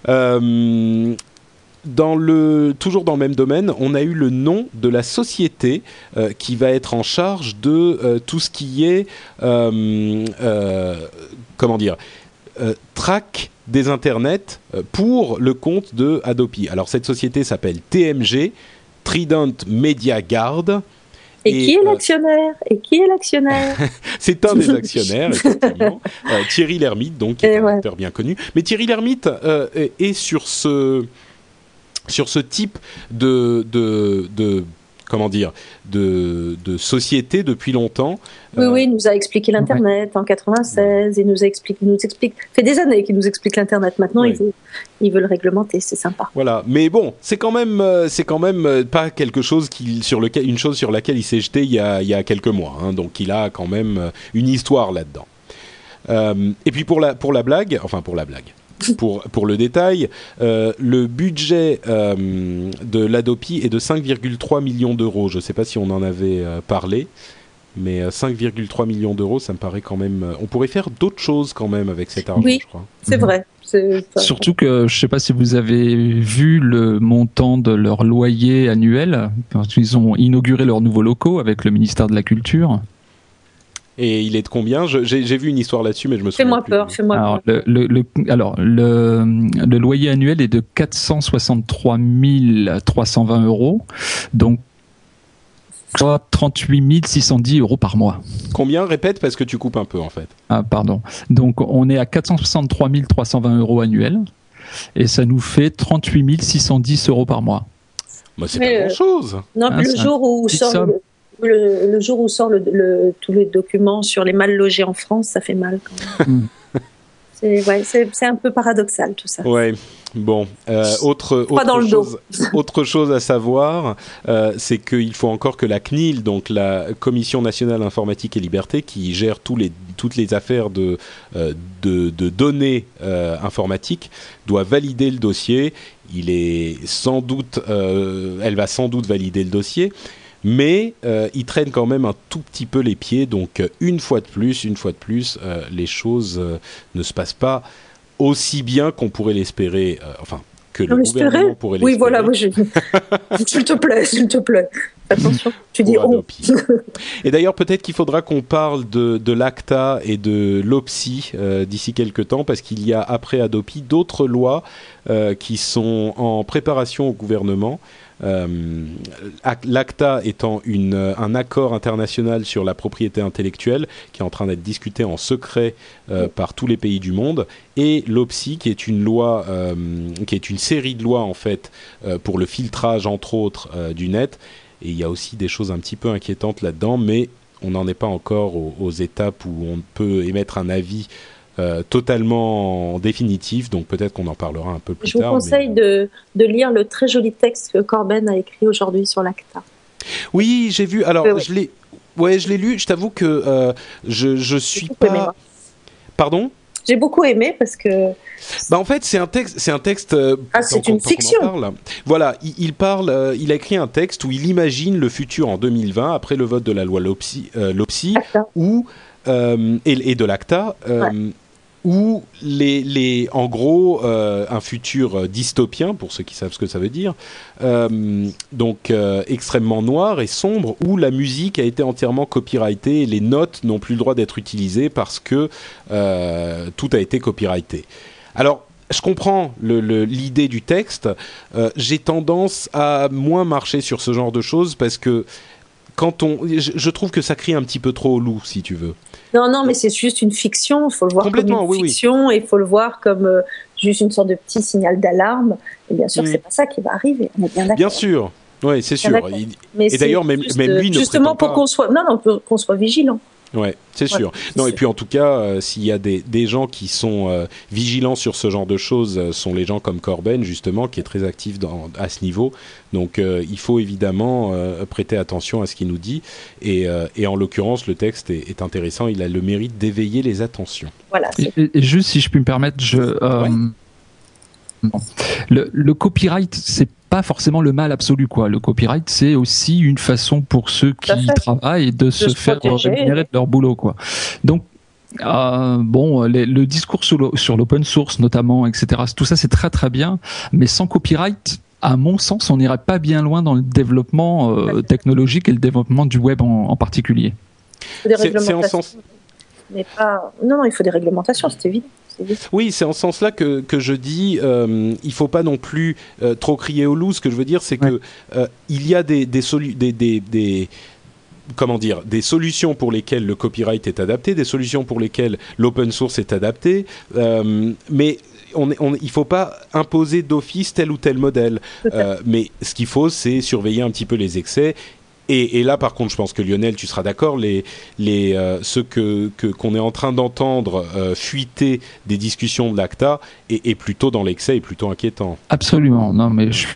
Euh, dans le, toujours dans le même domaine, on a eu le nom de la société euh, qui va être en charge de euh, tout ce qui est, euh, euh, comment dire, euh, track des internets pour le compte de Adopi. Alors cette société s'appelle T M G, Trident Media Guard, Et, et qui est euh... l'actionnaire Et qui est l'actionnaire C'est un des actionnaires, effectivement. euh, Thierry Lhermitte, donc, qui est et un ouais. acteur bien connu. Mais Thierry Lhermitte euh, est, est sur ce sur ce type de de, de comment dire, de, de société depuis longtemps. Oui, euh... oui, il nous a expliqué l'Internet ouais. en quatre-vingt-seize, il nous explique, il nous explique, fait des années qu'il nous explique l'Internet. Maintenant, ouais. il, veut, il veut le réglementer, c'est sympa. Voilà, mais bon, c'est quand même, c'est quand même pas quelque chose qui, sur lequel, une chose sur laquelle il s'est jeté il y a, il y a quelques mois. Hein, donc, il a quand même une histoire là-dedans. Euh, et puis pour la, pour la blague, enfin pour la blague. Pour, pour le détail, euh, le budget euh, de l'Adopi est de cinq virgule trois millions d'euros. Je ne sais pas si on en avait euh, parlé, mais euh, cinq virgule trois millions d'euros, ça me paraît quand même... Euh, on pourrait faire d'autres choses quand même avec cet argent, oui, je crois. C'est mmh. vrai. C'est Surtout que je ne sais pas si vous avez vu le montant de leur loyer annuel. Ils ont inauguré leurs nouveaux locaux avec le ministère de la Culture. Et il est de combien ? je, j'ai, j'ai vu une histoire là-dessus, mais je me souviens fais-moi plus. Peur, fais-moi alors, peur. Le, le, le, alors, le, le loyer annuel est de quatre cent soixante-trois mille trois cent vingt euros, donc trente-huit mille six cent dix euros par mois. Combien ? Répète, parce que tu coupes un peu, en fait. Ah, pardon. Donc, on est à quatre cent soixante-trois mille trois cent vingt euros annuels, et ça nous fait trente-huit mille six cent dix euros par mois. Bah, c'est mais pas euh, grand-chose. Non, ah, le jour où sort... Le... Le, le jour où sort le, le, tous les documents sur les mal logés en France, ça fait mal quand même. c'est, ouais, c'est, c'est un peu paradoxal tout ça. Ouais. Bon, euh, autre Pas dans autre le chose, dos. autre chose à savoir, euh, c'est qu'il faut encore que la C N I L, donc la Commission nationale informatique et liberté, qui gère tous les toutes les affaires de euh, de, de données euh, informatiques, doit valider le dossier. Il est sans doute, euh, elle va sans doute valider le dossier. Mais euh, il traîne quand même un tout petit peu les pieds, donc euh, une fois de plus, une fois de plus, euh, les choses euh, ne se passent pas aussi bien qu'on pourrait l'espérer, euh, enfin que le l'espérer gouvernement pourrait l'espérer. Oui, voilà, moi je... s'il te plaît, s'il te plaît. Attention, tu dis on. Et d'ailleurs, peut-être qu'il faudra qu'on parle de, de l'ACTA et de l'OPSI euh, d'ici quelques temps, parce qu'il y a après Adopi d'autres lois euh, qui sont en préparation au gouvernement. Euh, L'ACTA étant une, un accord international sur la propriété intellectuelle qui est en train d'être discuté en secret euh, par tous les pays du monde, et l'OPSI qui est une loi, euh, qui est une série de lois en fait euh, pour le filtrage entre autres euh, du net. Et il y a aussi des choses un petit peu inquiétantes là-dedans, mais on n'en est pas encore aux, aux étapes où on peut émettre un avis Euh, totalement définitif, donc peut-être qu'on en parlera un peu plus tard. Je vous tard, conseille mais... de, de lire le très joli texte que Corben a écrit aujourd'hui sur l'ACTA. Oui, j'ai vu. Alors, euh, ouais. je l'ai, ouais, je l'ai lu. Je t'avoue que euh, je je suis pas. Aimé, Pardon ? J'ai beaucoup aimé parce que. Bah en fait, c'est un texte, c'est un texte. Euh, ah, c'est tant, une tant fiction. Parle. Voilà, il, il parle, euh, il a écrit un texte où il imagine le futur en deux mille vingt après le vote de la loi LOPSI, euh, LOPSI où euh, et, et de l'ACTA. Euh, ouais. Où les, les, en gros, euh, un futur dystopien, pour ceux qui savent ce que ça veut dire, euh, donc euh, extrêmement noir et sombre, où la musique a été entièrement copyrightée et les notes n'ont plus le droit d'être utilisées parce que euh, tout a été copyrighté. Alors, je comprends le, le, l'idée du texte, euh, j'ai tendance à moins marcher sur ce genre de choses parce que quand on, je, je trouve que ça crie un petit peu trop au loup, si tu veux. Non, non, mais c'est juste une fiction. Il faut le voir comme une oui, fiction oui. et il faut le voir comme euh, juste une sorte de petit signal d'alarme. Et bien sûr, mmh. c'est pas ça qui va arriver. On est bien d'accord. Bien sûr, oui, c'est sûr. Il... Mais et c'est d'ailleurs, même, même lui ne justement pour pas... qu'on soit, non, non, pour qu'on soit vigilant. Ouais, c'est sûr. Ouais, non, c'est et sûr. Puis en tout cas, euh, s'il y a des, des gens qui sont euh, vigilants sur ce genre de choses, euh, sont les gens comme Corben, justement, qui est très actif dans, à ce niveau. Donc euh, il faut évidemment euh, prêter attention à ce qu'il nous dit. Et, euh, et en l'occurrence, le texte est, est intéressant. Il a le mérite d'éveiller les attentions. Voilà. Et, et juste, si je puis me permettre, je... Euh, ouais. Bon. Le, le copyright, c'est pas forcément le mal absolu, quoi. Le copyright, c'est aussi une façon pour ceux qui travaillent de, de se, se faire rémunérer de leur boulot, quoi. Donc, euh, bon, les, le discours sur, le, sur l'open source, notamment, et cetera, tout ça, c'est très très bien, mais sans copyright, à mon sens, on n'irait pas bien loin dans le développement euh, technologique et le développement du web en, en particulier. Des c'est, c'est en sens. Mais pas... Non, non, il faut des réglementations, c'est évident. Oui, c'est en ce sens-là que, que je dis euh, il ne faut pas non plus euh, trop crier au loup. Ce que je veux dire, c'est ouais. que euh, il y a des, des, solu- des, des, des comment dire, des solutions pour lesquelles le copyright est adapté, des solutions pour lesquelles l'open source est adapté, euh, mais on, on, il ne faut pas imposer d'office tel ou tel modèle. Euh, mais ce qu'il faut, c'est surveiller un petit peu les excès. Et, et là, par contre, je pense que Lionel, tu seras d'accord, les, les, euh, ce que, que, qu'on est en train d'entendre euh, fuiter des discussions de l'ACTA est, est plutôt dans l'excès et plutôt inquiétant. Absolument. Non, mais je...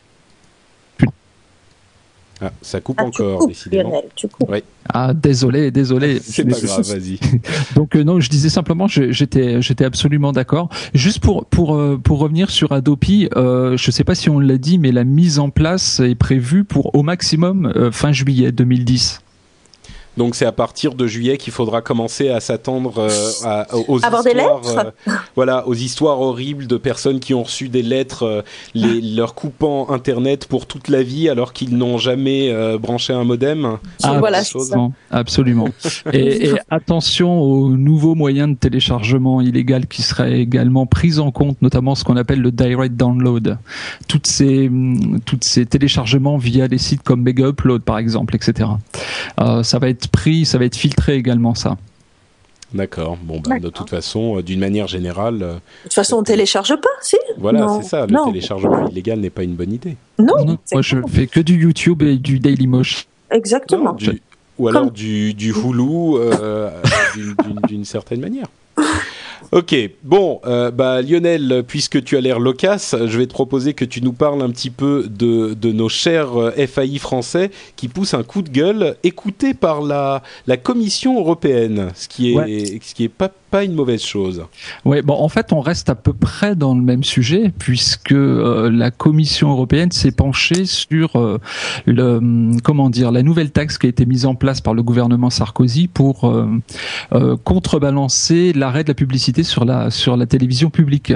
Ah, ça coupe ah, encore, coupes, décidément. Lionel, tu coupes. Ouais. Ah, désolé, désolé. C'est pas grave, vas-y. Donc euh, non, je disais simplement, je, j'étais, j'étais absolument d'accord. Juste pour pour euh, pour revenir sur Adopi, euh, je sais pas si on l'a dit, mais la mise en place est prévue pour au maximum euh, fin juillet deux mille dix. Donc c'est à partir de juillet qu'il faudra commencer à s'attendre euh, à, aux avoir histoires, des lettres, euh, voilà, aux histoires horribles de personnes qui ont reçu des lettres, euh, les, leur coupant Internet pour toute la vie alors qu'ils n'ont jamais euh, branché un modem. Ah, voilà, absolument, absolument. Et, et attention aux nouveaux moyens de téléchargement illégal qui seraient également pris en compte, notamment ce qu'on appelle le direct download. Toutes ces toutes ces téléchargements via des sites comme Mega Upload par exemple, et cetera. Euh, ça va être pris, ça va être filtré également, ça. D'accord. Bon, bah, D'accord. de toute façon, euh, d'une manière générale. Euh, De toute façon, on télécharge pas, si? voilà, non. c'est ça. Le non. téléchargement illégal n'est pas une bonne idée. Non, Non, moi, je fais que du YouTube et du Dailymotion. exactement. Non, du, ou alors Comme... du, du Hulu euh, d'une, d'une, d'une certaine manière. Ok, bon, euh, bah Lionel, puisque tu as l'air loquace, je vais te proposer que tu nous parles un petit peu de, de nos chers F A I français qui poussent un coup de gueule écouté par la, la Commission européenne, ce qui est, ouais. ce qui est pas, pas une mauvaise chose. Oui, bon, en fait, on reste à peu près dans le même sujet puisque euh, la Commission européenne s'est penchée sur euh, le, comment dire, la nouvelle taxe qui a été mise en place par le gouvernement Sarkozy pour euh, euh, contrebalancer l'arrêt de la publicité sur la sur la télévision publique.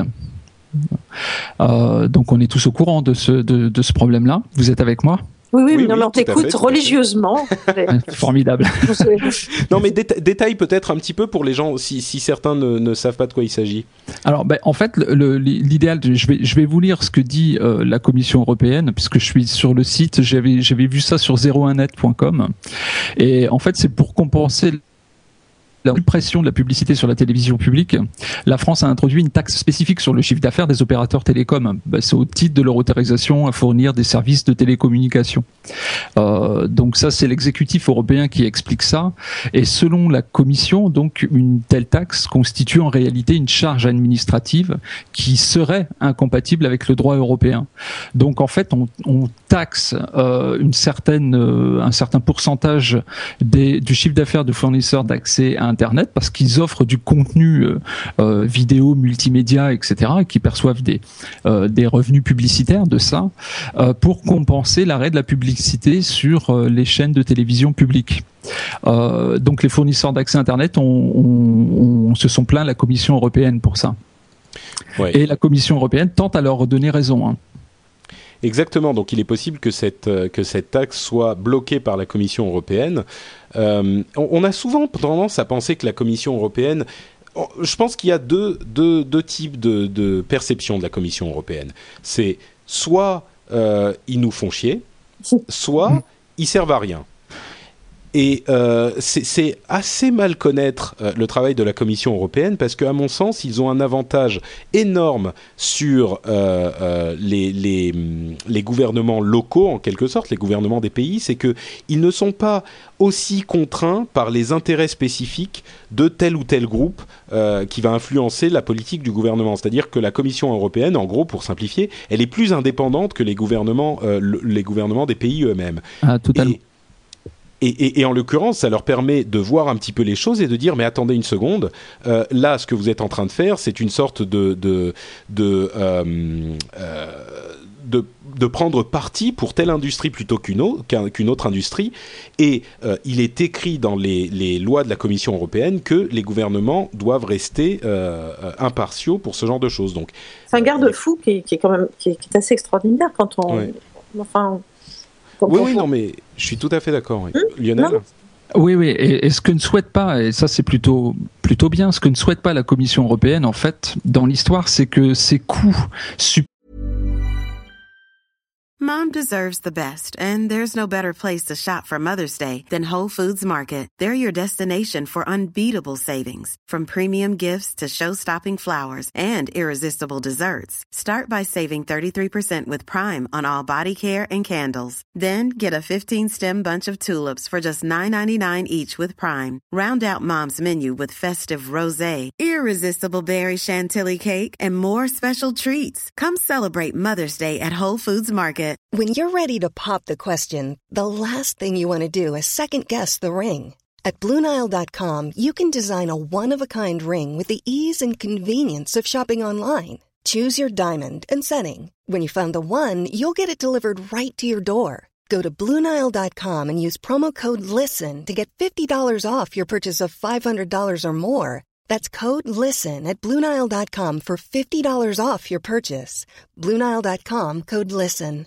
Euh, donc on est tous au courant de ce de, de ce problème-là. Vous êtes avec moi? Oui, oui, oui, non, oui, mais on t'écoute religieusement. Formidable. Non, mais déta- détaille peut-être un petit peu pour les gens, si, si certains ne, ne savent pas de quoi il s'agit. Alors, ben, en fait, le, l'idéal, je vais, je vais vous lire ce que dit euh, la Commission européenne, puisque je suis sur le site, j'avais, j'avais vu ça sur zéro un net point com, et en fait, c'est pour compenser la suppression de la publicité sur la télévision publique. La France a introduit une taxe spécifique sur le chiffre d'affaires des opérateurs télécoms. Ben, c'est au titre de leur autorisation à fournir des services de télécommunication. Euh, donc ça, c'est l'exécutif européen qui explique ça. Et selon la Commission, donc une telle taxe constitue en réalité une charge administrative qui serait incompatible avec le droit européen. Donc en fait, on, on taxe euh, une certaine, euh, un certain pourcentage des, du chiffre d'affaires de fournisseurs d'accès à Internet parce qu'ils offrent du contenu euh, euh, vidéo, multimédia, et cetera, et qui perçoivent des, euh, des revenus publicitaires de ça euh, pour compenser l'arrêt de la publicité sur euh, les chaînes de télévision publiques. Euh, donc les fournisseurs d'accès Internet on, on, on se sont plaints à la Commission européenne pour ça. Ouais. Et la Commission européenne tente à leur donner raison. Hein. Exactement, donc il est possible que cette, que cette taxe soit bloquée par la Commission européenne. Euh, on, on a souvent tendance à penser que la Commission européenne... Je pense qu'il y a deux, deux, deux types de, de perception de la Commission européenne. C'est soit euh, ils nous font chier, soit ils servent à rien. Et euh, c'est, c'est assez mal connaître euh, le travail de la Commission européenne parce qu'à mon sens, ils ont un avantage énorme sur euh, euh, les, les, les gouvernements locaux, en quelque sorte, les gouvernements des pays, c'est qu'ils ne sont pas aussi contraints par les intérêts spécifiques de tel ou tel groupe euh, qui va influencer la politique du gouvernement. C'est-à-dire que la Commission européenne, en gros, pour simplifier, elle est plus indépendante que les gouvernements, euh, le, les gouvernements des pays eux-mêmes. Ah, totalement. Et, Et, et, et en l'occurrence, ça leur permet de voir un petit peu les choses et de dire mais attendez une seconde, euh, là ce que vous êtes en train de faire, c'est une sorte de de de, euh, euh, de de prendre parti pour telle industrie plutôt qu'une autre, qu'une autre industrie. Et euh, il est écrit dans les, les lois de la Commission européenne que les gouvernements doivent rester euh, impartiaux pour ce genre de choses. Donc c'est un garde-fou qui est, qui est quand même qui est, qui est assez extraordinaire quand on ouais. enfin. Oui, oui, non, mais je suis tout à fait d'accord. Oui. Mmh, Lionel non. Oui, oui, et, et ce que ne souhaite pas, et ça c'est plutôt plutôt bien, ce que ne souhaite pas la Commission européenne, en fait, dans l'histoire, c'est que ces coûts supplémentaires Mom deserves the best, and there's no better place to shop for Mother's Day than Whole Foods Market. They're your destination for unbeatable savings, from premium gifts to show-stopping flowers and irresistible desserts. Start by saving thirty-three percent with Prime on all body care and candles. Then get a fifteen-stem bunch of tulips for just nine ninety-nine each with Prime. Round out Mom's menu with festive rosé, irresistible berry chantilly cake, and more special treats. Come celebrate Mother's Day at Whole Foods Market. When you're ready to pop the question, the last thing you want to do is second-guess the ring. At Blue Nile dot com, you can design a one-of-a-kind ring with the ease and convenience of shopping online. Choose your diamond and setting. When you find the one, you'll get it delivered right to your door. Go to Blue Nile dot com and use promo code LISTEN to get fifty dollars off your purchase of five hundred dollars or more. That's code LISTEN at Blue Nile dot com for fifty dollars off your purchase. Blue Nile dot com, code LISTEN.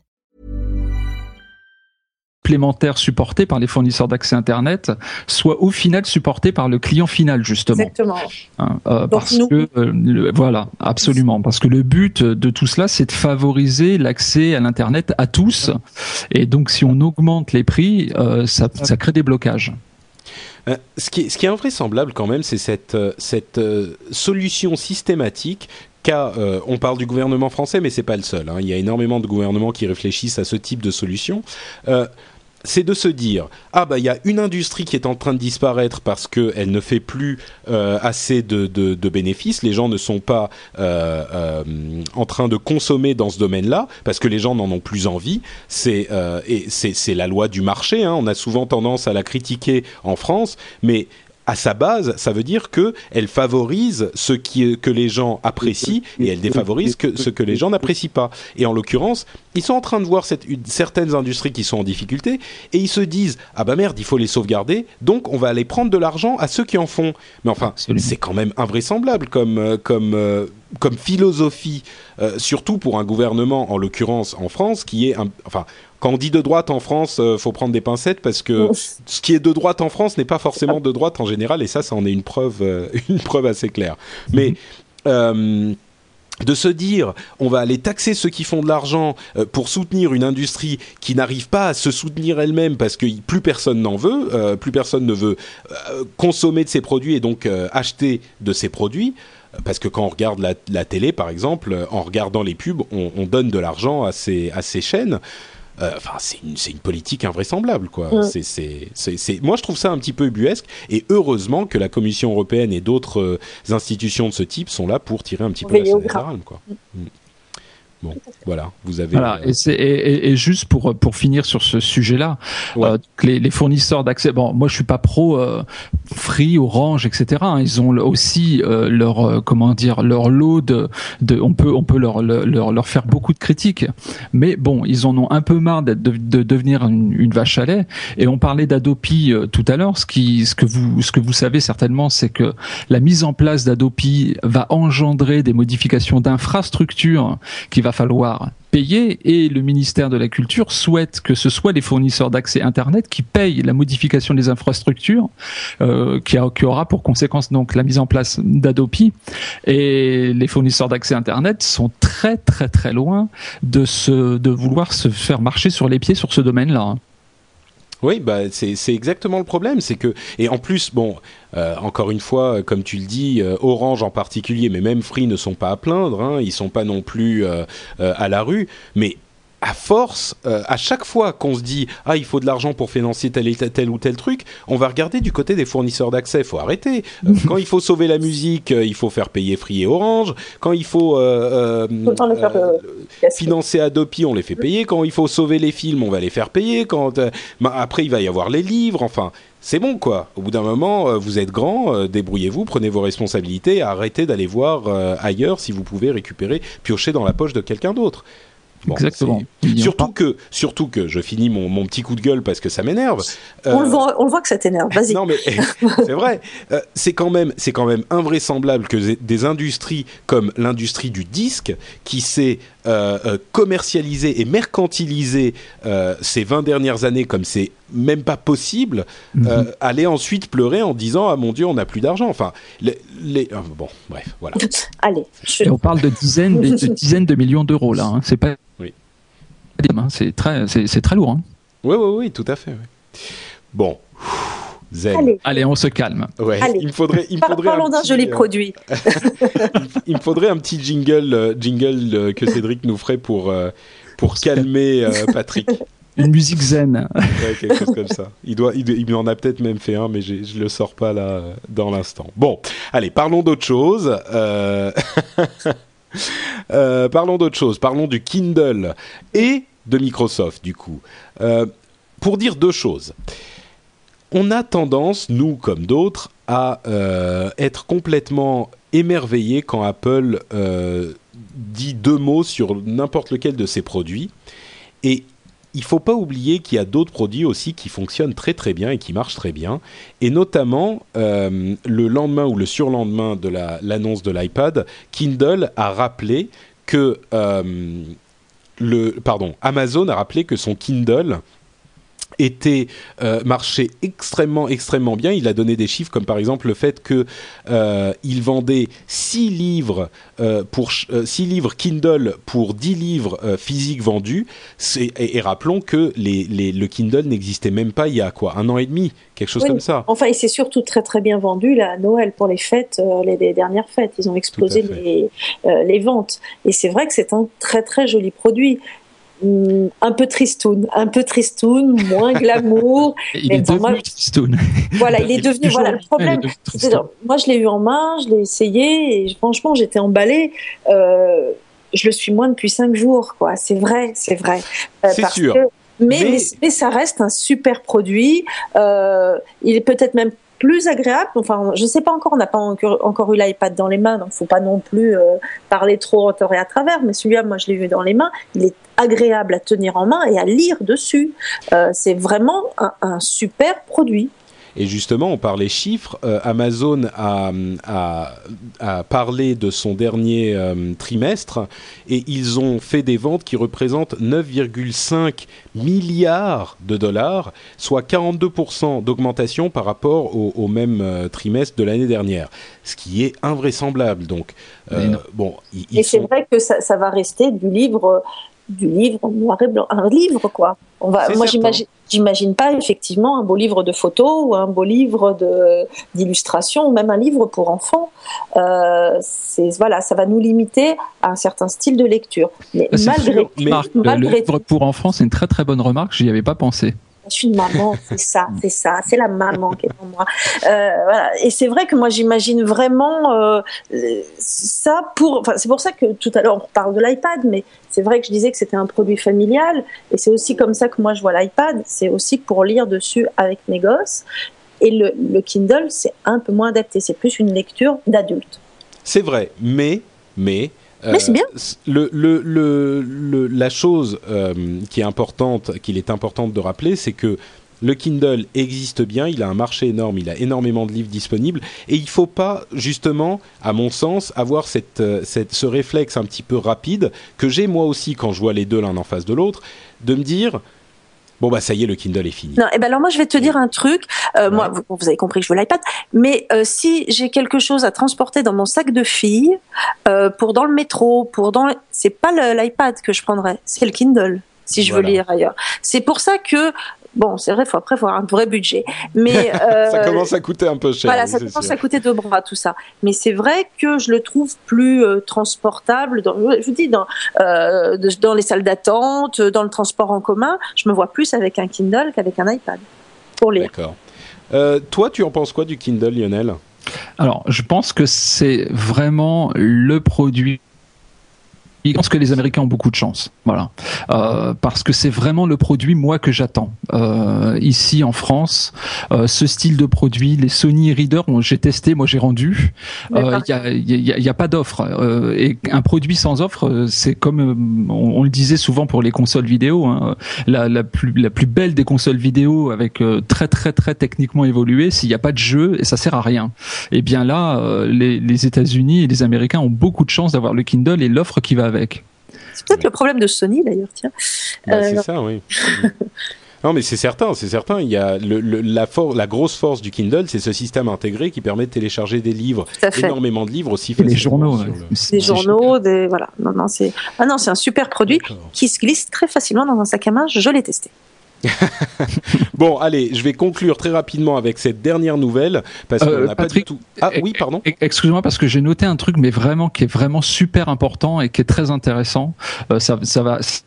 Supplémentaires supportés par les fournisseurs d'accès Internet soit au final supportés par le client final, justement. Exactement. Hein, euh, parce nous... que euh, le, voilà, absolument, parce que le but de tout cela, c'est de favoriser l'accès à l'Internet à tous, et donc si on augmente les prix, euh, ça, ça crée des blocages. Euh, ce qui est, ce qui est invraisemblable quand même, c'est cette, euh, cette euh, solution systématique. Cas, euh, on parle du gouvernement français, mais c'est pas le seul. Hein. Il y a énormément de gouvernements qui réfléchissent à ce type de solution. Euh, c'est de se dire ah bah il y a une industrie qui est en train de disparaître parce que elle ne fait plus euh, assez de, de, de bénéfices. Les gens ne sont pas euh, euh, en train de consommer dans ce domaine-là parce que les gens n'en ont plus envie. C'est euh, et c'est, c'est la loi du marché. Hein. On a souvent tendance à la critiquer en France, mais à sa base, ça veut dire que elle favorise ce qui, que les gens apprécient et elle défavorise que, ce que les gens n'apprécient pas. Et en l'occurrence, ils sont en train de voir cette, une, certaines industries qui sont en difficulté et ils se disent « Ah bah merde, il faut les sauvegarder, donc on va aller prendre de l'argent à ceux qui en font. » Mais enfin, Absolument. C'est quand même invraisemblable comme, comme, euh, comme philosophie, euh, surtout pour un gouvernement, en l'occurrence en France, qui est... Un, enfin, quand on dit de droite en France, euh, faut prendre des pincettes parce que ce qui est de droite en France n'est pas forcément de droite en général, et ça, ça en est une preuve, euh, une preuve assez claire. Mais euh, de se dire, on va aller taxer ceux qui font de l'argent euh, pour soutenir une industrie qui n'arrive pas à se soutenir elle-même parce que plus personne n'en veut, euh, plus personne ne veut euh, consommer de ses produits et donc euh, acheter de ses produits. Parce que quand on regarde la, la télé, par exemple, en regardant les pubs, on, on donne de l'argent à ces, à ces chaînes. Enfin, euh, c'est une, c'est une politique invraisemblable, quoi. Mmh. C'est, c'est, c'est, c'est, moi, je trouve ça un petit peu ubuesque. Et heureusement que la Commission européenne et d'autres euh, institutions de ce type sont là pour tirer un petit peu la sonnette d'alarme, quoi. Mmh. Bon, voilà, vous avez... Voilà, et, c'est, et, et juste pour, pour finir sur ce sujet-là, ouais. euh, les, les fournisseurs d'accès... Bon, moi, je suis pas pro euh, Free, Orange, et cetera. Hein, ils ont aussi euh, leur, euh, comment dire, leur lot de... de on peut, on peut leur, leur, leur faire beaucoup de critiques. Mais bon, ils en ont un peu marre d'être, de, de devenir une, une vache à lait. Et on parlait d'Adopi euh, tout à l'heure. Ce, qui, ce, que vous, ce que vous savez certainement, c'est que la mise en place d'Adopi va engendrer des modifications d'infrastructures qui va falloir payer, et le ministère de la Culture souhaite que ce soit les fournisseurs d'accès Internet qui payent la modification des infrastructures, euh, qui, a, qui aura pour conséquence donc la mise en place d'Adopi. Et les fournisseurs d'accès Internet sont très très très loin de, se, de vouloir se faire marcher sur les pieds sur ce domaine-là. Oui, bah c'est c'est exactement le problème, c'est que et en plus bon euh, encore une fois comme tu le dis, euh, Orange en particulier, mais même Free ne sont pas à plaindre, hein, ils sont pas non plus euh, euh, à la rue, mais à force, euh, à chaque fois qu'on se dit « Ah, il faut de l'argent pour financer tel, tel, tel ou tel truc », on va regarder du côté des fournisseurs d'accès. Il faut arrêter. Euh, quand il faut sauver la musique, euh, il faut faire payer Free et Orange. Quand il faut euh, euh, faire, euh, financer Adopi, on les fait payer. Quand il faut sauver les films, on va les faire payer. Quand, euh, bah, après, il va y avoir les livres. Enfin, c'est bon, quoi. Au bout d'un moment, euh, vous êtes grand, euh, débrouillez-vous, prenez vos responsabilités, arrêtez d'aller voir euh, ailleurs si vous pouvez récupérer, piocher dans la poche de quelqu'un d'autre. Bon, exactement. Surtout que, surtout que, je finis mon, mon petit coup de gueule parce que ça m'énerve. Euh... On, le voit, on le voit que ça t'énerve, vas-y. Non mais c'est vrai, euh, c'est, quand même, c'est quand même invraisemblable que des industries comme l'industrie du disque, qui s'est euh, euh, commercialisée et mercantilisée euh, ces vingt dernières années comme c'est même pas possible, mm-hmm. euh, aller ensuite pleurer en disant « Ah mon Dieu, on n'a plus d'argent ». Enfin, les, les... Euh, bon, bref, voilà. Allez. Je... Et on parle de dizaines, de, de dizaines de millions d'euros là, hein. C'est pas... Oui. c'est très, c'est, c'est très lourd. Hein. Oui, oui, oui, tout à fait. Oui. Bon. Zen. Allez. Allez, on se calme. Ouais. Allez. Il me faudrait, il me faudrait Parlons un d'un petit, joli euh, produit. il me faudrait un petit jingle, euh, jingle euh, que Cédric nous ferait pour, euh, pour calmer euh, Patrick. Une musique zen. Ouais, quelque chose comme ça. Il, doit, il, il en a peut-être même fait un, mais je ne le sors pas là dans l'instant. Bon, allez, parlons d'autre chose. Euh... euh, parlons d'autre chose. Parlons du Kindle et de Microsoft, du coup. Euh, pour dire deux choses. On a tendance, nous comme d'autres, à euh, être complètement émerveillés quand Apple euh, dit deux mots sur n'importe lequel de ses produits. Et il ne faut pas oublier qu'il y a d'autres produits aussi qui fonctionnent très très bien et qui marchent très bien. Et notamment, euh, le lendemain ou le surlendemain de la, l'annonce de l'iPad, Kindle a rappelé que... Euh, le, pardon, Amazon a rappelé que son Kindle était euh, marchait extrêmement extrêmement bien. Il a donné des chiffres comme par exemple le fait que euh, il vendait six livres euh, pour euh, six livres Kindle pour dix livres euh, physiques vendus. C'est, et, et rappelons que les, les, le Kindle n'existait même pas il y a quoi un an et demi, quelque chose oui. comme ça. Enfin, il s'est surtout très très bien vendu là à Noël pour les fêtes, euh, les, les dernières fêtes. Ils ont explosé les, euh, les ventes. Et c'est vrai que c'est un très très joli produit. Un peu tristoun, un peu tristoun, moins glamour. Il est devenu moi, tristoun. Voilà, il est devenu. Toujours, voilà, le problème. C'est, moi, je l'ai eu en main, je l'ai essayé, et franchement, j'étais emballée. Euh, je le suis moins depuis cinq jours, quoi. C'est vrai, c'est vrai. Euh, c'est sûr. Que, mais, mais... mais mais ça reste un super produit. Euh, il est peut-être même plus agréable. Enfin, je ne sais pas encore, on n'a pas encore, encore eu l'iPad dans les mains, donc il ne faut pas non plus euh, parler trop en tort et à travers, mais celui-là, moi, je l'ai vu dans les mains, il est agréable à tenir en main et à lire dessus. Euh, c'est vraiment un, un super produit. Et justement, on parlait chiffres. Euh, Amazon a, a, a parlé de son dernier euh, trimestre et ils ont fait des ventes qui représentent neuf virgule cinq milliards de dollars, soit quarante-deux pour cent d'augmentation par rapport au, au même euh, trimestre de l'année dernière, ce qui est invraisemblable. Donc, euh, bon, ils, ils et sont... c'est vrai que ça, ça va rester du livre. du livre en noir et blanc, un livre quoi. On va, moi j'imagine, j'imagine pas effectivement un beau livre de photos ou un beau livre de d'illustration ou même un livre pour enfants. Euh, c'est voilà, ça va nous limiter à un certain style de lecture. Mais c'est malgré, sûr, mais Marc, malgré le livre pour enfants, c'est une très très bonne remarque. J'y avais pas pensé. Je suis une maman, c'est ça, c'est ça, c'est la maman qui est en moi. Euh, voilà. Et c'est vrai que moi j'imagine vraiment euh, ça pour. Enfin, c'est pour ça que tout à l'heure on parle de l'iPad, mais c'est vrai que je disais que c'était un produit familial, et c'est aussi comme ça que moi je vois l'iPad. C'est aussi pour lire dessus avec mes gosses. Et le, le Kindle, c'est un peu moins adapté. C'est plus une lecture d'adulte. C'est vrai, mais mais. Mais c'est bien. Euh, le, le, le, le, la chose euh, qui est importante, qu'il est importante de rappeler, c'est que le Kindle existe bien, il a un marché énorme, il a énormément de livres disponibles, et il ne faut pas, justement, à mon sens, avoir cette, cette, ce réflexe un petit peu rapide, que j'ai moi aussi quand je vois les deux l'un en face de l'autre, de me dire... Bon bah ça y est, le Kindle est fini. Non, et ben alors moi je vais te dire un truc. Euh, ouais. Moi, vous, vous avez compris que je veux l'iPad, mais euh, si j'ai quelque chose à transporter dans mon sac de fille, euh, pour dans le métro, pour dans, c'est pas le, l'iPad que je prendrais, c'est le Kindle si je voilà. veux lire ailleurs. C'est pour ça que bon, c'est vrai, faut après faut avoir un vrai budget, mais euh, ça commence à coûter un peu cher. Voilà, ça commence sûr. à coûter deux bras tout ça. Mais c'est vrai que je le trouve plus euh, transportable. Dans, je vous dis dans euh, dans les salles d'attente, dans le transport en commun, je me vois plus avec un Kindle qu'avec un iPad pour lire. D'accord. Euh, toi, tu en penses quoi du Kindle, Lionel ? Alors, je pense que c'est vraiment le produit. Je pense que les Américains ont beaucoup de chance, voilà, euh, parce que c'est vraiment le produit moi que j'attends. Euh, ici en France, euh, ce style de produit, les Sony Reader, bon, j'ai testé, moi j'ai rendu. Il euh, y a, y a, y a pas d'offre, euh, et un produit sans offre, c'est comme euh, on, on le disait souvent pour les consoles vidéo, hein, la, la plus la plus belle des consoles vidéo avec euh, très très très techniquement évolué. S'il n'y a pas de jeu, et ça sert à rien. Et bien là, euh, les, les États-Unis et les Américains ont beaucoup de chance d'avoir le Kindle et l'offre qui va avec. C'est peut-être le problème de Sony d'ailleurs, tiens. Bah, euh, c'est ça, oui. Non, mais c'est certain, c'est certain. Il y a le, le, la, for- la grosse force du Kindle, c'est ce système intégré qui permet de télécharger des livres, énormément de livres aussi facilement. Des journaux, le... des journaux, des voilà. Non, non, c'est ah non, c'est un super produit D'accord. qui se glisse très facilement dans un sac à main. Je l'ai testé. Bon, allez, je vais conclure très rapidement avec cette dernière nouvelle parce qu'on euh, n'a pas du tout. Ah oui, pardon. Excuse-moi parce que j'ai noté un truc, mais vraiment qui est vraiment super important et qui est très intéressant. Euh, ça, ça va, ça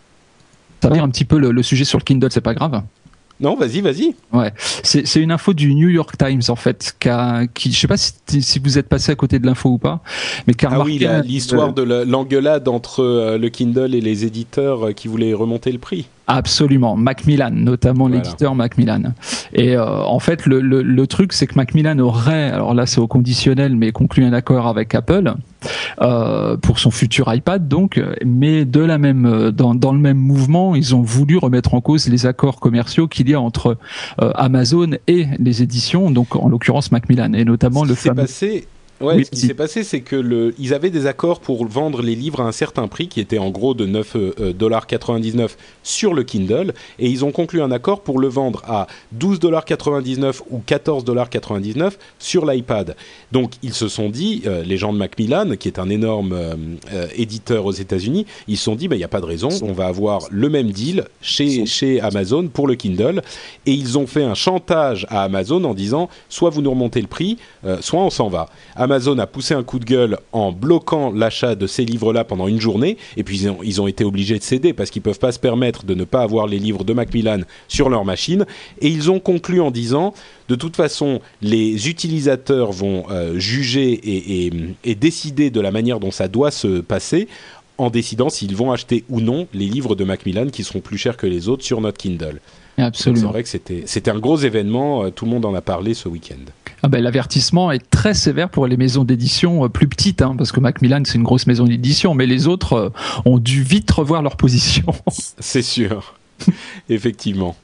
va dire un petit peu le, le sujet sur le Kindle, c'est pas grave. Non, vas-y, vas-y. Ouais, c'est, c'est une info du New York Times en fait, qui, a, qui je sais pas si, si vous êtes passé à côté de l'info ou pas, mais qui a ah oui, la, un, l'histoire euh, de l'engueulade entre euh, le Kindle et les éditeurs euh, qui voulaient remonter le prix. Absolument, Macmillan, notamment voilà. L'éditeur Macmillan. Et euh, en fait, le, le, le truc, c'est que Macmillan aurait, alors là c'est au conditionnel, mais conclu un accord avec Apple euh, pour son futur iPad, donc, mais de la même, dans, dans le même mouvement, ils ont voulu remettre en cause les accords commerciaux qu'il y a entre euh, Amazon et les éditions, donc en l'occurrence Macmillan, et notamment ce le qui s'est fameux. Passé... Ouais, oui, ce qui si. s'est passé, c'est que le, ils avaient des accords pour vendre les livres à un certain prix, qui était en gros de neuf dollars quatre-vingt-dix-neuf sur le Kindle, et ils ont conclu un accord pour le vendre à douze dollars quatre-vingt-dix-neuf ou quatorze dollars quatre-vingt-dix-neuf sur l'iPad. Donc ils se sont dit, euh, les gens de Macmillan, qui est un énorme euh, euh, éditeur aux États-Unis, ils se sont dit, bah, il n'y a pas de raison, on va avoir le même deal chez, chez Amazon pour le Kindle, et ils ont fait un chantage à Amazon en disant, soit vous nous remontez le prix, euh, soit on s'en va. Amazon a poussé un coup de gueule en bloquant l'achat de ces livres-là pendant une journée, et puis ils ont, ils ont été obligés de céder parce qu'ils ne peuvent pas se permettre de ne pas avoir les livres de Macmillan sur leur machine, et ils ont conclu en disant, de toute façon, les utilisateurs vont euh, juger et, et, et décider de la manière dont ça doit se passer, en décidant s'ils vont acheter ou non les livres de Macmillan qui seront plus chers que les autres sur notre Kindle. Absolument. Donc c'est vrai que c'était, c'était un gros événement, tout le monde en a parlé ce week-end. Ah ben, l'avertissement est très sévère pour les maisons d'édition plus petites, hein, parce que Macmillan c'est une grosse maison d'édition, mais les autres euh, ont dû vite revoir leur position. C'est sûr, effectivement.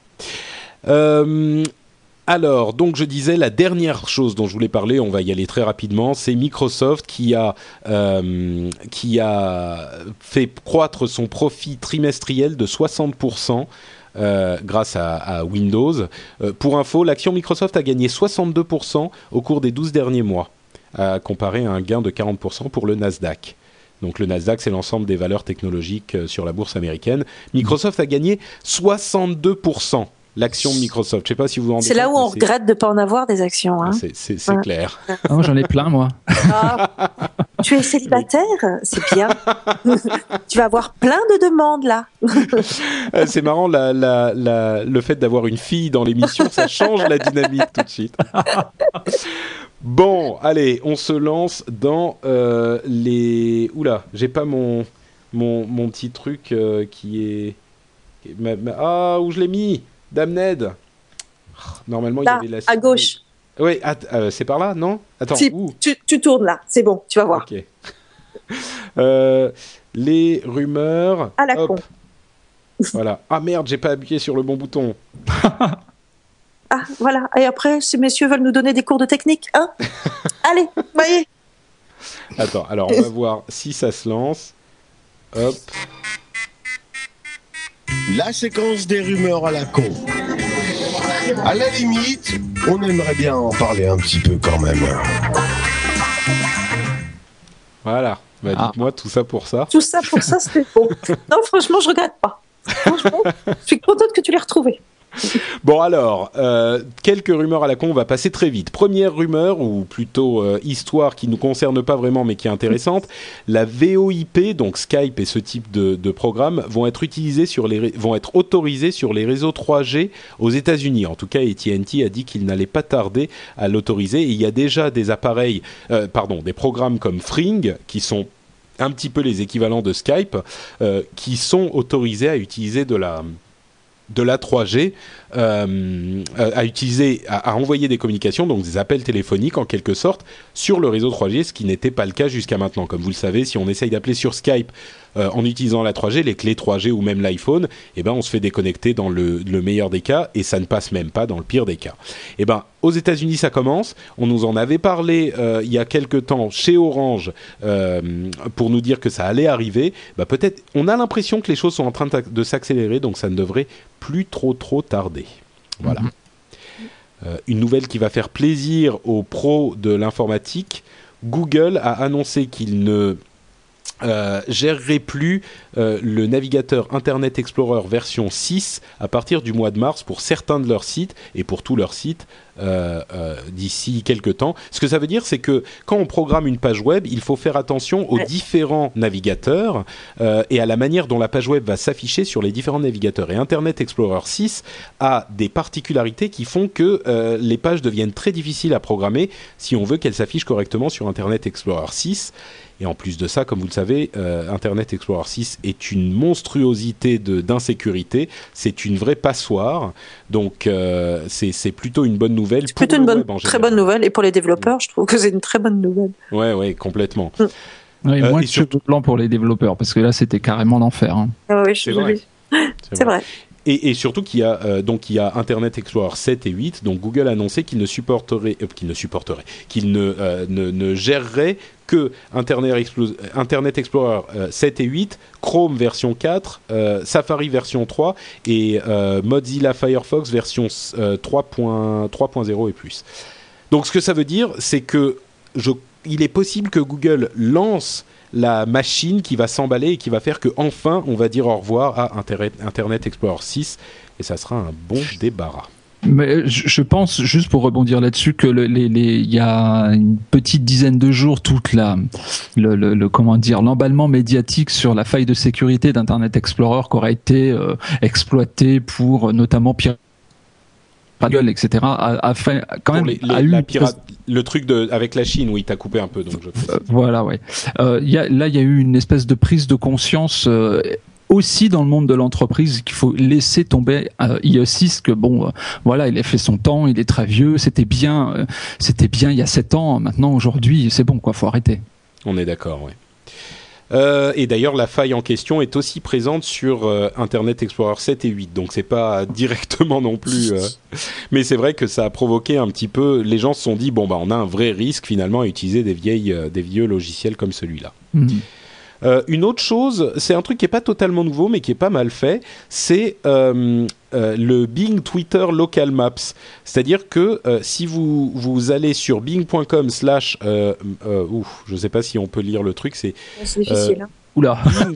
Euh, alors, donc je disais, la dernière chose dont je voulais parler, on va y aller très rapidement, c'est Microsoft qui a, euh, qui a fait croître son profit trimestriel de soixante pour cent. Euh, grâce à, à Windows. Euh, pour info, l'action Microsoft a gagné soixante-deux pour cent au cours des douze derniers mois, euh, comparé à un gain de quarante pour cent pour le Nasdaq. Donc le Nasdaq, c'est l'ensemble des valeurs technologiques euh, sur la bourse américaine. Microsoft a gagné soixante-deux pour cent. L'action de Microsoft, je ne sais pas si vous vous rendez c'est compte. là où on regrette de ne pas en avoir des actions. Hein. C'est, c'est, c'est ouais. clair. Ah, moi, j'en ai plein, moi. Ah, tu es célibataire, c'est bien. Tu vas avoir plein de demandes, là. C'est marrant, la, la, la, le fait d'avoir une fille dans l'émission, ça change la dynamique tout de suite. Bon, allez, on se lance dans euh, les... Oula, j'ai pas mon, mon, mon petit truc euh, qui est... Ma, ma... Ah, où je l'ai mis Damned. Normalement, là, il y avait la... à gauche. Oui, att- euh, c'est par là, non? Attends, si, où tu, tu tournes là, c'est bon, tu vas voir. Ok. euh, les rumeurs... À la hop. con. Voilà. Ah merde, j'ai pas appuyé sur le bon bouton. Ah, voilà. Et après, ces messieurs veulent nous donner des cours de technique, hein? Allez, voyez. Attends, alors on va voir si ça se lance. Hop. La séquence des rumeurs à la con. À la limite, on aimerait bien en parler un petit peu quand même. Voilà. Bah, ah. Dites-moi tout ça pour ça. Tout ça pour ça, c'était bon. Non, franchement, je regrette pas. Franchement, je suis contente que tu l'aies retrouvé. Bon alors, euh, quelques rumeurs à la con, on va passer très vite. Première rumeur, ou plutôt euh, histoire qui ne nous concerne pas vraiment mais qui est intéressante, la V O I P, donc Skype et ce type de, de programme, vont être utilisés sur les, vont être autorisés sur les réseaux trois G aux États-Unis. En tout cas, A T and T a dit qu'il n'allait pas tarder à l'autoriser. Et il y a déjà des appareils, euh, pardon, des programmes comme Fring qui sont un petit peu les équivalents de Skype, euh, qui sont autorisés à utiliser de la de la trois G, euh, à utiliser, à, à envoyer des communications, donc des appels téléphoniques en quelque sorte, sur le réseau trois G, ce qui n'était pas le cas jusqu'à maintenant. Comme vous le savez, si on essaye d'appeler sur Skype euh, en utilisant la trois G, les clés trois G ou même l'iPhone, eh ben, on se fait déconnecter dans le, le meilleur des cas et ça ne passe même pas dans le pire des cas. Eh ben, aux États-Unis, ça commence. On nous en avait parlé euh, il y a quelque temps chez Orange euh, pour nous dire que ça allait arriver. Bah, peut-être, on a l'impression que les choses sont en train de, de s'accélérer, donc ça ne devrait plus trop trop tarder. Voilà. Mm-hmm. Euh, une nouvelle qui va faire plaisir aux pros de l'informatique. Google a annoncé qu'il ne euh, gérerait plus euh, le navigateur Internet Explorer version six à partir du mois de mars pour certains de leurs sites et pour tous leurs sites euh, euh, d'ici quelques temps. Ce que ça veut dire, c'est que quand on programme une page web, il faut faire attention aux différents navigateurs euh, et à la manière dont la page web va s'afficher sur les différents navigateurs. Et Internet Explorer six a des particularités qui font que euh, les pages deviennent très difficiles à programmer si on veut qu'elles s'affichent correctement sur Internet Explorer six. Et en plus de ça, comme vous le savez, euh, Internet Explorer six est une monstruosité de, d'insécurité. C'est une vraie passoire. Donc, euh, c'est, c'est plutôt une bonne nouvelle. C'est plutôt une bonne, très bonne nouvelle. Et pour les développeurs, je trouve que c'est une très bonne nouvelle. Ouais, ouais, complètement. Mm. Oui, euh, moins de surtout... cheveux blancs pour les développeurs, parce que là, c'était carrément l'enfer. Hein. Ah oui, je c'est vrai. C'est, c'est vrai. vrai. Et, et surtout qu'il y a euh, donc il y a Internet Explorer sept et huit. Donc Google a annoncé qu'il ne supporterait, euh, qu'il ne supporterait, qu'il ne, euh, ne ne gérerait que Internet, Explo- Internet Explorer euh, sept et huit, Chrome version quatre, euh, Safari version trois et euh, Mozilla Firefox version euh, trois point zéro et plus. Donc ce que ça veut dire, c'est que je, il est possible que Google lance la machine qui va s'emballer et qui va faire qu'enfin on va dire au revoir à Internet, Internet Explorer six et ça sera un bon débarras. Mais je pense, juste pour rebondir là-dessus, que le, les, les, il y a une petite dizaine de jours, toute la, le, le, le comment dire, l'emballement médiatique sur la faille de sécurité d'Internet Explorer qui aurait été euh, exploité pour notamment pirater, et cetera. A, a fait quand même les, les, a eu la pirate, le truc de avec la Chine, oui, t'as coupé un peu, donc je euh, voilà, ouais. Euh, y a, là, il y a eu une espèce de prise de conscience. Euh, aussi dans le monde de l'entreprise qu'il faut laisser tomber euh, I E six, que bon euh, voilà, il a fait son temps, il est très vieux, c'était bien euh, c'était bien il y a sept ans, maintenant aujourd'hui c'est bon quoi, faut arrêter. On est d'accord, ouais. Euh, et d'ailleurs la faille en question est aussi présente sur euh, Internet Explorer sept et huit, donc c'est pas directement non plus euh, mais c'est vrai que ça a provoqué un petit peu, les gens se sont dit bon bah on a un vrai risque finalement à utiliser des vieilles euh, des vieux logiciels comme celui-là. Mmh. Euh, une autre chose, c'est un truc qui est pas totalement nouveau, mais qui est pas mal fait, c'est euh, euh, le Bing Twitter Local Maps. C'est-à-dire que euh, si vous vous allez sur bing point com slash, euh, euh, ouf, je sais pas si on peut lire le truc, c'est. C'est difficile. Euh, hein. Oula.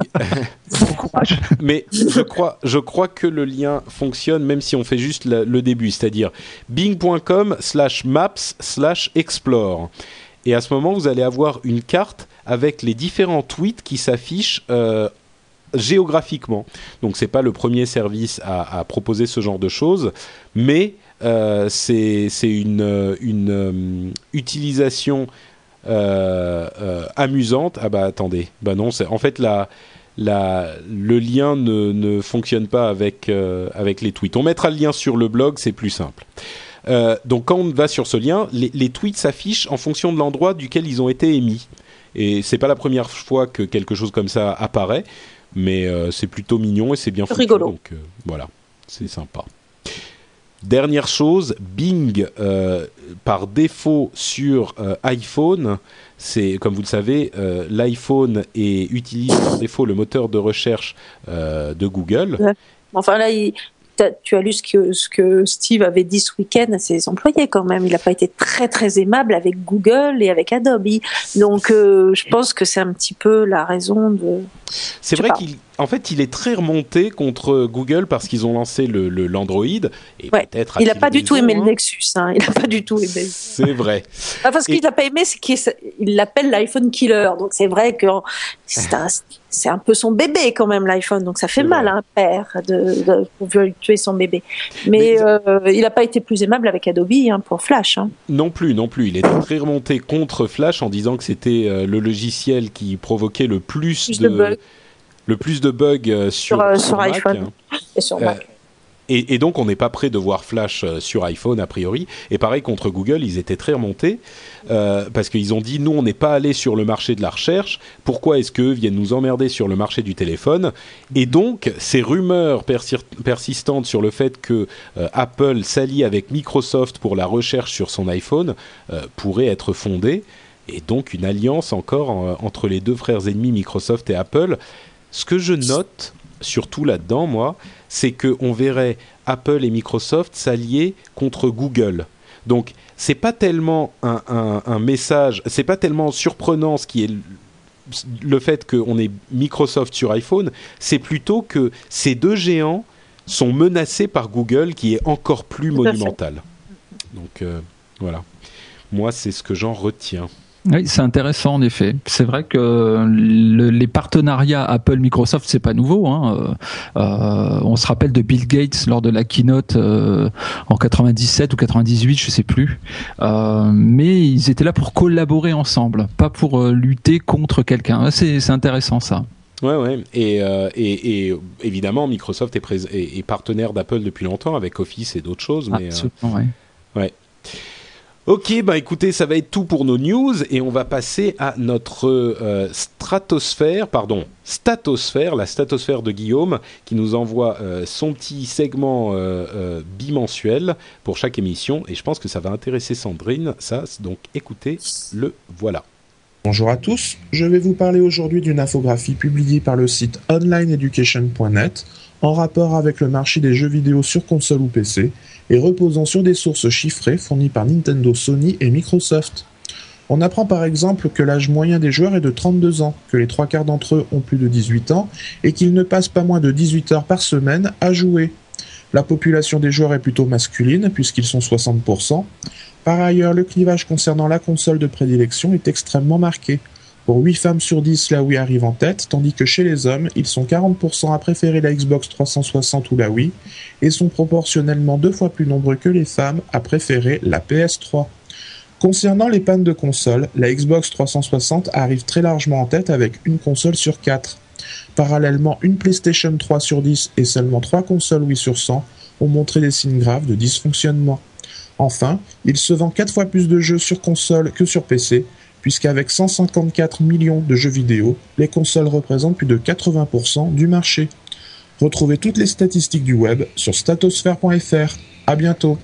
Bon courage. Mais je crois, je crois que le lien fonctionne même si on fait juste le, le début, c'est-à-dire bing point com slash maps slash explore. Et à ce moment, vous allez avoir une carte avec les différents tweets qui s'affichent euh, géographiquement. Donc, c'est pas le premier service à, à proposer ce genre de choses, mais euh, c'est, c'est une, une euh, utilisation euh, euh, amusante. Ah bah attendez, bah non, c'est en fait la, la, le lien ne, ne fonctionne pas avec euh, avec les tweets. On mettra le lien sur le blog, c'est plus simple. Euh, donc quand on va sur ce lien, les, les tweets s'affichent en fonction de l'endroit duquel ils ont été émis. Et c'est pas la première fois que quelque chose comme ça apparaît, mais euh, c'est plutôt mignon et c'est bien foutu. Rigolo. Donc euh, voilà, c'est sympa. Dernière chose, Bing, euh, par défaut sur euh, iPhone, c'est comme vous le savez, euh, l'iPhone est, utilise par défaut le moteur de recherche euh, de Google. Ouais. Enfin là, il... tu as lu ce que, ce que Steve avait dit ce week-end à ses employés quand même. Il n'a pas été très très aimable avec Google et avec Adobe. Donc euh, je pense que c'est un petit peu la raison de... C'est vrai qu'il en fait, il est très remonté contre Google parce qu'ils ont lancé le, le l'Android. Et ouais. peut-être il n'a pas du raison, tout aimé hein. le Nexus. Hein. Il n'a pas du tout aimé. C'est vrai. Enfin, ce qu'il n'a pas aimé, c'est qu'il il l'appelle l'iPhone killer. Donc c'est vrai que c'est un, c'est un peu son bébé quand même, l'iPhone. Donc ça fait c'est mal vrai. à un père de, de, pour tuer son bébé. Mais, Mais euh, il n'a pas été plus aimable avec Adobe hein, pour Flash. Hein. Non plus, non plus. Il était très remonté contre Flash en disant que c'était euh, le logiciel qui provoquait le plus, plus de, de bugs. Le plus de bugs euh, sur, sur, euh, sur, sur Mac, iPhone et sur Mac. Euh, et, et donc, on n'est pas prêt de voir Flash euh, sur iPhone, a priori. Et pareil, contre Google, ils étaient très remontés, euh, parce qu'ils ont dit, nous, on n'est pas allé sur le marché de la recherche. Pourquoi est-ce qu'eux viennent nous emmerder sur le marché du téléphone ? Et donc, ces rumeurs persir- persistantes sur le fait que euh, Apple s'allie avec Microsoft pour la recherche sur son iPhone euh, pourraient être fondées. Et donc, une alliance encore en, entre les deux frères ennemis, Microsoft et Apple. Ce que je note, surtout là-dedans, moi, c'est qu'on verrait Apple et Microsoft s'allier contre Google. Donc, c'est pas tellement un, un, un message, c'est pas tellement surprenant ce qui est le fait qu'on ait Microsoft sur iPhone, c'est plutôt que ces deux géants sont menacés par Google, qui est encore plus monumental. Donc, euh, voilà. Moi, c'est ce que j'en retiens. Oui, c'est intéressant en effet. C'est vrai que le, les partenariats Apple-Microsoft, c'est pas nouveau. Hein. Euh, on se rappelle de Bill Gates lors de la keynote euh, en quatre-vingt-dix-sept ou quatre-vingt-dix-huit, je sais plus. Euh, mais ils étaient là pour collaborer ensemble, pas pour euh, lutter contre quelqu'un. C'est, c'est intéressant ça. Ouais, ouais. Et, euh, et, et évidemment, Microsoft est, pré- est, est partenaire d'Apple depuis longtemps avec Office et d'autres choses. Mais, absolument, euh, ouais. Ouais. Ok, bah écoutez, ça va être tout pour nos news et on va passer à notre euh, stratosphère, pardon, statosphère, la statosphère de Guillaume, qui nous envoie euh, son petit segment euh, euh, bimensuel pour chaque émission. Et je pense que ça va intéresser Sandrine, ça, donc écoutez, le voilà. Bonjour à tous, je vais vous parler aujourd'hui d'une infographie publiée par le site online education point net en rapport avec le marché des jeux vidéo sur console ou P C et reposant sur des sources chiffrées fournies par Nintendo, Sony et Microsoft. On apprend par exemple que l'âge moyen des joueurs est de trente-deux ans, que les trois quarts d'entre eux ont plus de dix-huit ans et qu'ils ne passent pas moins de dix-huit heures par semaine à jouer. La population des joueurs est plutôt masculine puisqu'ils sont soixante pour cent. Par ailleurs, le clivage concernant la console de prédilection est extrêmement marqué. Pour huit femmes sur dix, la Wii arrive en tête, tandis que chez les hommes, ils sont quarante pour cent à préférer la Xbox trois cent soixante ou la Wii, et sont proportionnellement deux fois plus nombreux que les femmes à préférer la P S trois. Concernant les pannes de console, la Xbox trois cent soixante arrive très largement en tête avec une console sur quatre. Parallèlement, une PlayStation trois sur dix et seulement trois consoles Wii sur cent ont montré des signes graves de dysfonctionnement. Enfin, il se vend quatre fois plus de jeux sur console que sur P C, puisqu'avec cent cinquante-quatre millions de jeux vidéo, les consoles représentent plus de quatre-vingts pour cent du marché. Retrouvez toutes les statistiques du web sur statosphère point f r. À bientôt.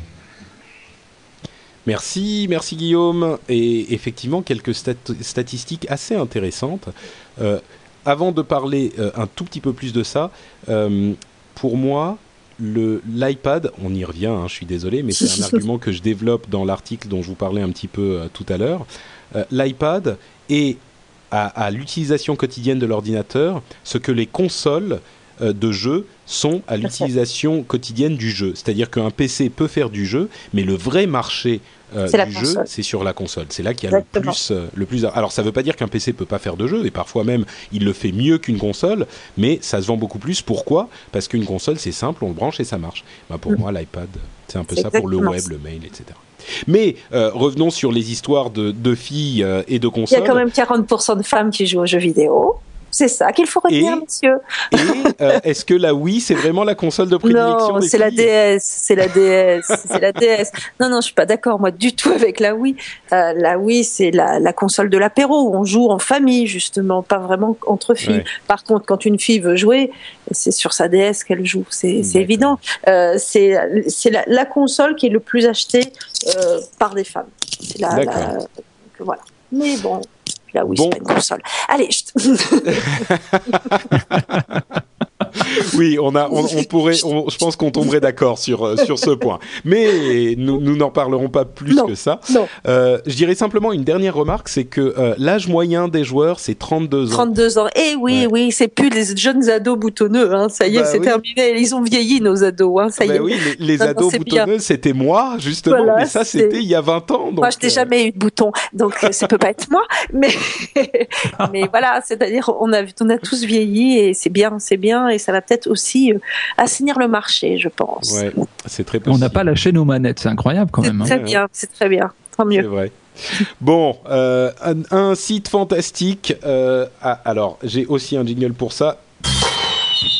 Merci, merci Guillaume. Et effectivement, quelques stat- statistiques assez intéressantes. Euh, avant de parler euh, un tout petit peu plus de ça, euh, pour moi, le, l'iPad, on y revient, hein, je suis désolé, mais c'est un argument que je développe dans l'article dont je vous parlais un petit peu euh, tout à l'heure. Euh, L'iPad est à, à l'utilisation quotidienne de l'ordinateur ce que les consoles euh, de jeux sont à l'utilisation quotidienne du jeu. C'est-à-dire qu'un P C peut faire du jeu, mais le vrai marché euh, du jeu, c'est sur la console. C'est là qu'il y a le plus, euh, le plus... Alors, ça ne veut pas dire qu'un P C ne peut pas faire de jeu, et parfois même, il le fait mieux qu'une console, mais ça se vend beaucoup plus. Pourquoi ? Parce qu'une console, c'est simple, on le branche et ça marche. Bah, pour mmh. moi, l'iPad, c'est un peu c'est ça pour le web, le mail, et cetera. Mais euh, revenons sur les histoires de, de filles euh, et de consoles. Il y a quand même quarante pour cent de femmes qui jouent aux jeux vidéo. C'est ça qu'il faut retenir, et, monsieur. Et euh, est-ce que la Wii, c'est vraiment la console de prédilection non, des c'est filles ? la D S, c'est la D S, c'est la D S. Non, non, je suis pas d'accord, moi, du tout avec la Wii. Euh, la Wii, c'est la, la console de l'apéro où on joue en famille, justement, pas vraiment entre filles. Ouais. Par contre, quand une fille veut jouer, c'est sur sa D S qu'elle joue, c'est, c'est évident. Euh, c'est c'est la, la console qui est le plus achetée euh, par des femmes. C'est la, D'accord. La, voilà. Mais bon. Là, oui, bon. C'est pas une console. Allez, je... Oui, on a, on, on pourrait, on, je pense qu'on tomberait d'accord sur sur ce point. Mais nous, nous n'en parlerons pas plus non, que ça. Non. Euh, je dirais simplement une dernière remarque, c'est que euh, l'âge moyen des joueurs, c'est trente-deux ans. trente-deux ans. Eh oui, ouais. oui, c'est plus les jeunes ados boutonneux. Hein. Ça y est, bah, c'est oui. terminé. Ils ont vieilli, nos ados. Hein. Ça y bah est. Oui, les, les non, ados non, boutonneux, bien. C'était moi, justement. Voilà, mais ça, c'était c'est... il y a vingt ans. Donc, moi, je n'ai euh... jamais eu de bouton, donc ça peut pas être moi. Mais mais voilà, c'est-à-dire, on a on a tous vieilli et c'est bien, c'est bien, et ça va peut-être aussi assainir le marché, je pense. Ouais, c'est très possible. On n'a pas lâché nos manettes, c'est incroyable quand c'est même. Très hein. bien, c'est très bien, tant mieux. C'est vrai. Bon, euh, un, un site fantastique. Euh, ah, alors, j'ai aussi un jingle pour ça.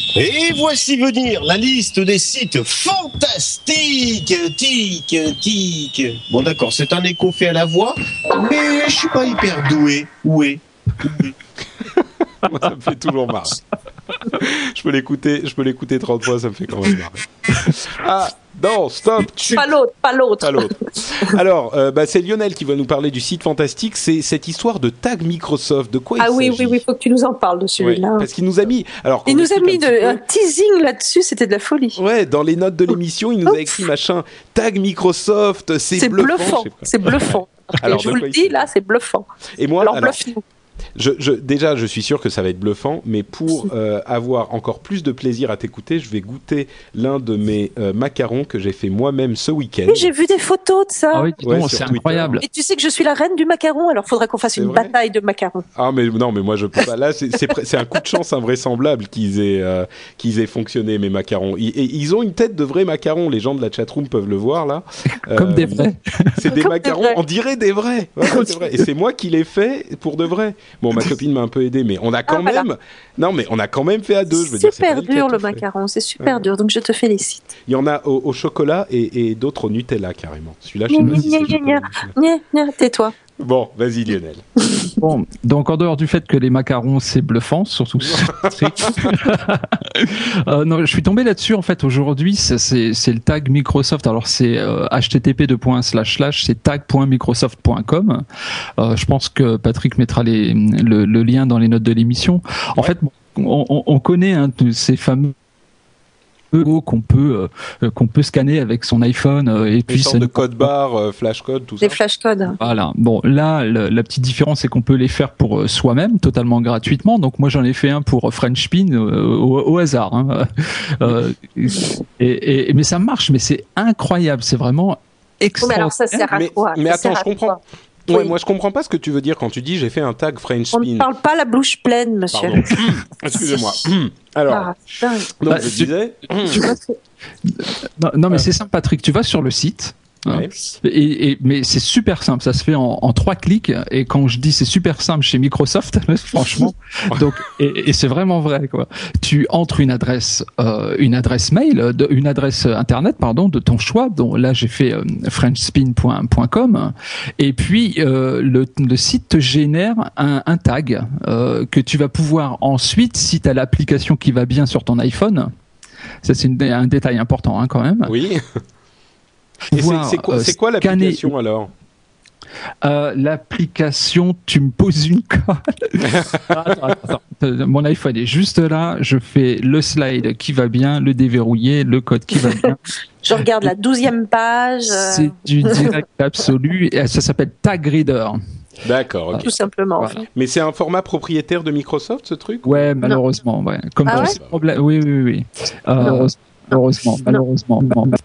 Et voici venir la liste des sites fantastiques. Tic, tic. Bon d'accord, c'est un écho fait à la voix, mais je suis pas hyper doué. Où est Moi, ça me fait toujours marrer. je peux l'écouter, je peux l'écouter trente fois, ça me fait quand même marrer. Ah, non, stop. Pas l'autre, pas l'autre. Pas l'autre. Alors, euh, bah, c'est Lionel qui va nous parler du site fantastique. C'est cette histoire de tag Microsoft. De quoi ah il oui, s'agit? oui, oui, faut que tu nous en parles de celui-là. Ouais, parce qu'il nous a mis. Alors, il nous a mis un, de, un teasing là-dessus, c'était de la folie. Ouais, dans les notes de l'émission, il nous a écrit machin tag Microsoft. C'est, c'est bluffant. bluffant. C'est bluffant. Alors, je vous le dis, là, c'est bluffant. Et moi, alors, alors bluff-nous. Je, je, déjà, je suis sûr que ça va être bluffant, mais pour euh, avoir encore plus de plaisir à t'écouter, je vais goûter l'un de mes euh, macarons que j'ai fait moi-même ce week-end. Oui, j'ai vu des photos de ça. Ah oui, ouais, non, c'est Twitter. incroyable. Et tu sais que je suis la reine du macaron, alors il faudrait qu'on fasse c'est une vrai bataille de macarons. Ah mais non, mais moi je peux pas. Là, c'est, c'est, c'est un coup de chance invraisemblable qu'ils aient euh, qu'ils aient fonctionné mes macarons. Ils, et ils ont une tête de vrais macarons. Les gens de la chatroom peuvent le voir là. Comme euh, des vrais. C'est des Comme macarons, des vrais. on dirait des vrais. Ouais, c'est vrai. Et c'est moi qui les fais pour de vrai. Bon, ma copine m'a un peu aidé, mais on a quand Ah, même. voilà. Non, mais on a quand même fait à deux. Je veux Super dire, c'est pas elle qui a dur tout le fait. macaron, c'est super Ouais. dur, donc je te félicite. Il y en a au, au chocolat et, et d'autres au Nutella carrément. Celui-là, je sais Gna, pas si gna, c'est gna, chocolat. Gna, gna, tais-toi. Bon, vas-y Lionel. Bon, donc en dehors du fait que les macarons c'est bluffant, surtout euh, non, je suis tombé là-dessus en fait aujourd'hui. C'est, c'est, c'est le tag Microsoft. Alors c'est euh, h t t p deux points slash slash c'est tag point microsoft point com. Euh, je pense que Patrick mettra les, le, le lien dans les notes de l'émission. En Ouais. fait, bon, on, on, on connaît hein, tous ces fameux logos qu'on peut euh, qu'on peut scanner avec son iPhone euh, et Puis puis sortes ça de nous- code barre, euh, flash code, tout ça. Des flashcodes. Voilà. Bon, là, le- la petite différence, c'est qu'on peut les faire pour euh, soi-même, totalement gratuitement. Donc, moi, j'en ai fait un pour French Spin euh, au, au hasard. Hein. Euh, et, et, mais ça marche, mais c'est incroyable. C'est vraiment Oh, mais extraordinaire. alors ça sert à Mais- quoi mais Ça attends, sert je à comprends. quoi Ouais, Oui. moi je comprends pas ce que tu veux dire quand tu dis j'ai fait un tag French On Spin. ne parle pas la bouche pleine, monsieur. Pardon. Excusez-moi. Alors, Ah, dingue. donc Bah, je tu- disais. Tu vas- non, non, mais c'est simple, Patrick. Tu vas sur le site. hein, Ouais. Et, et, mais c'est super simple, ça se fait en, en trois clics. Et quand je dis c'est super simple chez Microsoft, franchement, donc et, et c'est vraiment vrai quoi. Tu entres une adresse, euh, une adresse mail, de, une adresse internet pardon de ton choix. Donc là j'ai fait euh, french spin point com et puis euh, le, le site te génère un, un tag euh, que tu vas pouvoir ensuite, si tu as l'application qui va bien sur ton iPhone. Ça c'est une, un détail important hein, quand même. Oui. Et c'est, Pouvoir, c'est quoi, euh, c'est quoi scanner- l'application alors? Euh, l'application, tu me poses une colle. attends, attends, attends. Euh, Mon iPhone est juste là. Je fais le slide qui va bien, le déverrouiller, le code qui va bien. Je regarde la douzième page. euh, C'est du direct absolu. Et ça s'appelle Tag Reader. D'accord, ok. Tout simplement. Voilà. Mais c'est un format propriétaire de Microsoft ce truc? Ouais, malheureusement. Ouais. Comme Ah tous ouais ces problèmes. Oui, oui, oui. Euh, malheureusement, malheureusement.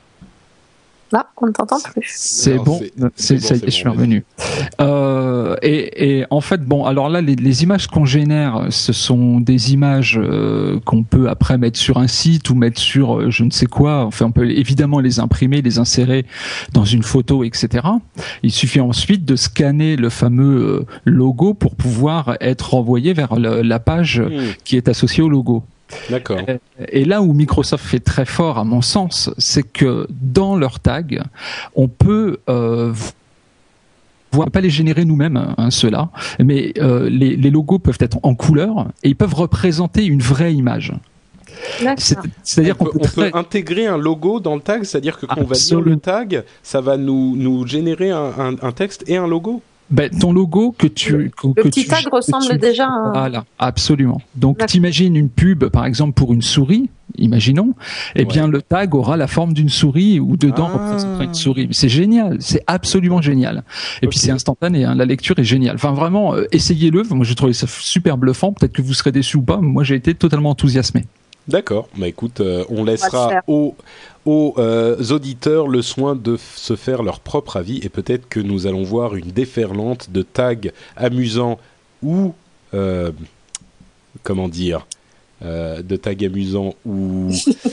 Là, on ne t'entend plus. C'est Non, bon, c'est- c'est, c'est ça bon, y c'est est, je suis bon, revenu. Euh, et, et en fait, bon, alors là, les, les images qu'on génère, ce sont des images euh, qu'on peut après mettre sur un site ou mettre sur euh, je ne sais quoi. Enfin, on peut évidemment les imprimer, les insérer dans une photo, et cetera. Il suffit ensuite de scanner le fameux euh, logo pour pouvoir être envoyé vers le- la page Hmm, qui est associée au logo. D'accord. Et là où Microsoft fait très fort, à mon sens, c'est que dans leurs tags, on peut euh, voir, pas les générer nous-mêmes, hein, ceux-là, mais euh, les, les logos peuvent être en couleur et ils peuvent représenter une vraie image. D'accord. C'est, c'est-à-dire on qu'on peut, peut, on peut très- intégrer un logo dans le tag, c'est-à-dire que quand on va lire Absolument. le tag, ça va nous, nous générer un, un, un texte et un logo. ben, ton logo que tu que, Le que petit tu- tag que ressemble tu- déjà à un- Voilà, absolument. Donc D'accord. t'imagines une pub, par exemple pour une souris, imaginons, eh Ouais. bien le tag aura la forme d'une souris ou dedans Ah. représentera une souris. C'est génial, c'est absolument génial. Et puis Ok. c'est instantané, hein, la lecture est géniale. Enfin vraiment, euh, essayez-le. Moi j'ai trouvé ça super bluffant. Peut-être que vous serez déçus ou pas. mais Moi j'ai été totalement enthousiasmé. D'accord. Bah écoute, euh, on le laissera faire. aux, aux euh, auditeurs le soin de f- se faire leur propre avis et peut-être que nous allons voir une déferlante de tags amusants ou euh, comment dire euh, de tags amusants ou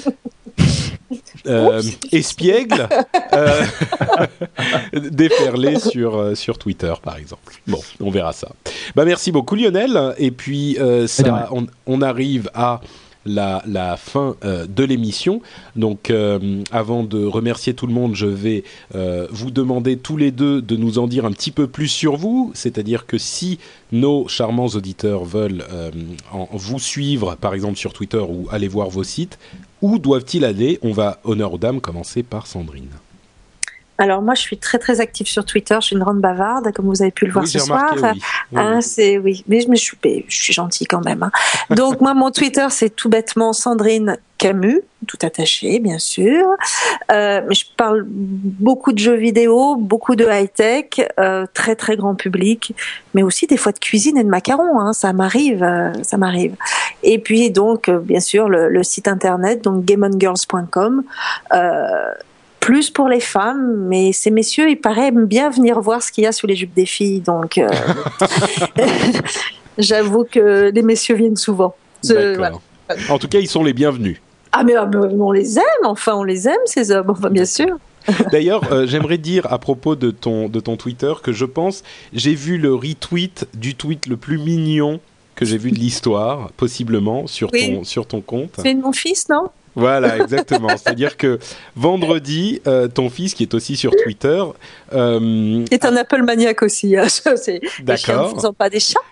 euh, espiègles euh, déferler sur euh, sur Twitter par exemple. Bon, on verra ça. Bah merci beaucoup Lionel et puis euh, C'est ça, on, on arrive à la, la fin euh, de l'émission. Donc, euh, avant de remercier tout le monde, je vais euh, vous demander tous les deux de nous en dire un petit peu plus sur vous. C'est-à-dire que si nos charmants auditeurs veulent euh, en, vous suivre, par exemple sur Twitter ou aller voir vos sites, où doivent-ils aller ? On va, honneur aux dames, commencer par Sandrine. Alors moi, je suis très très active sur Twitter. Je suis une grande bavarde, comme vous avez pu le voir oui, ce j'ai soir. Remarqué, oui. Oui, hein, oui. C'est oui, mais je me suis, je suis gentille quand même. Hein. Donc moi, mon Twitter, c'est tout bêtement Sandrine Camus, tout attaché, bien sûr. Euh, mais je parle beaucoup de jeux vidéo, beaucoup de high tech, euh, très très grand public, mais aussi des fois de cuisine et de macarons. Hein, ça m'arrive, euh, ça m'arrive. Et puis donc, euh, bien sûr, le, le site internet, donc game on girls point com. Euh, plus pour les femmes, mais ces messieurs, il paraît, aiment bien venir voir ce qu'il y a sous les jupes des filles, donc euh, j'avoue que les messieurs viennent souvent. Je, voilà. En tout cas, ils sont les bienvenus. Ah mais, ah mais on les aime, enfin on les aime ces hommes, enfin bien sûr. D'ailleurs, euh, j'aimerais dire à propos de ton, de ton Twitter que je pense, j'ai vu le retweet du tweet le plus mignon que j'ai vu de l'histoire, possiblement, sur, oui. ton, sur ton compte. C'est mon fils, non ? Voilà, exactement. C'est-à-dire que vendredi, euh, ton fils, qui est aussi sur Twitter... Euh, est un a... Apple maniaque aussi. Hein. C'est... D'accord. Les chiens ne faisant pas des chats.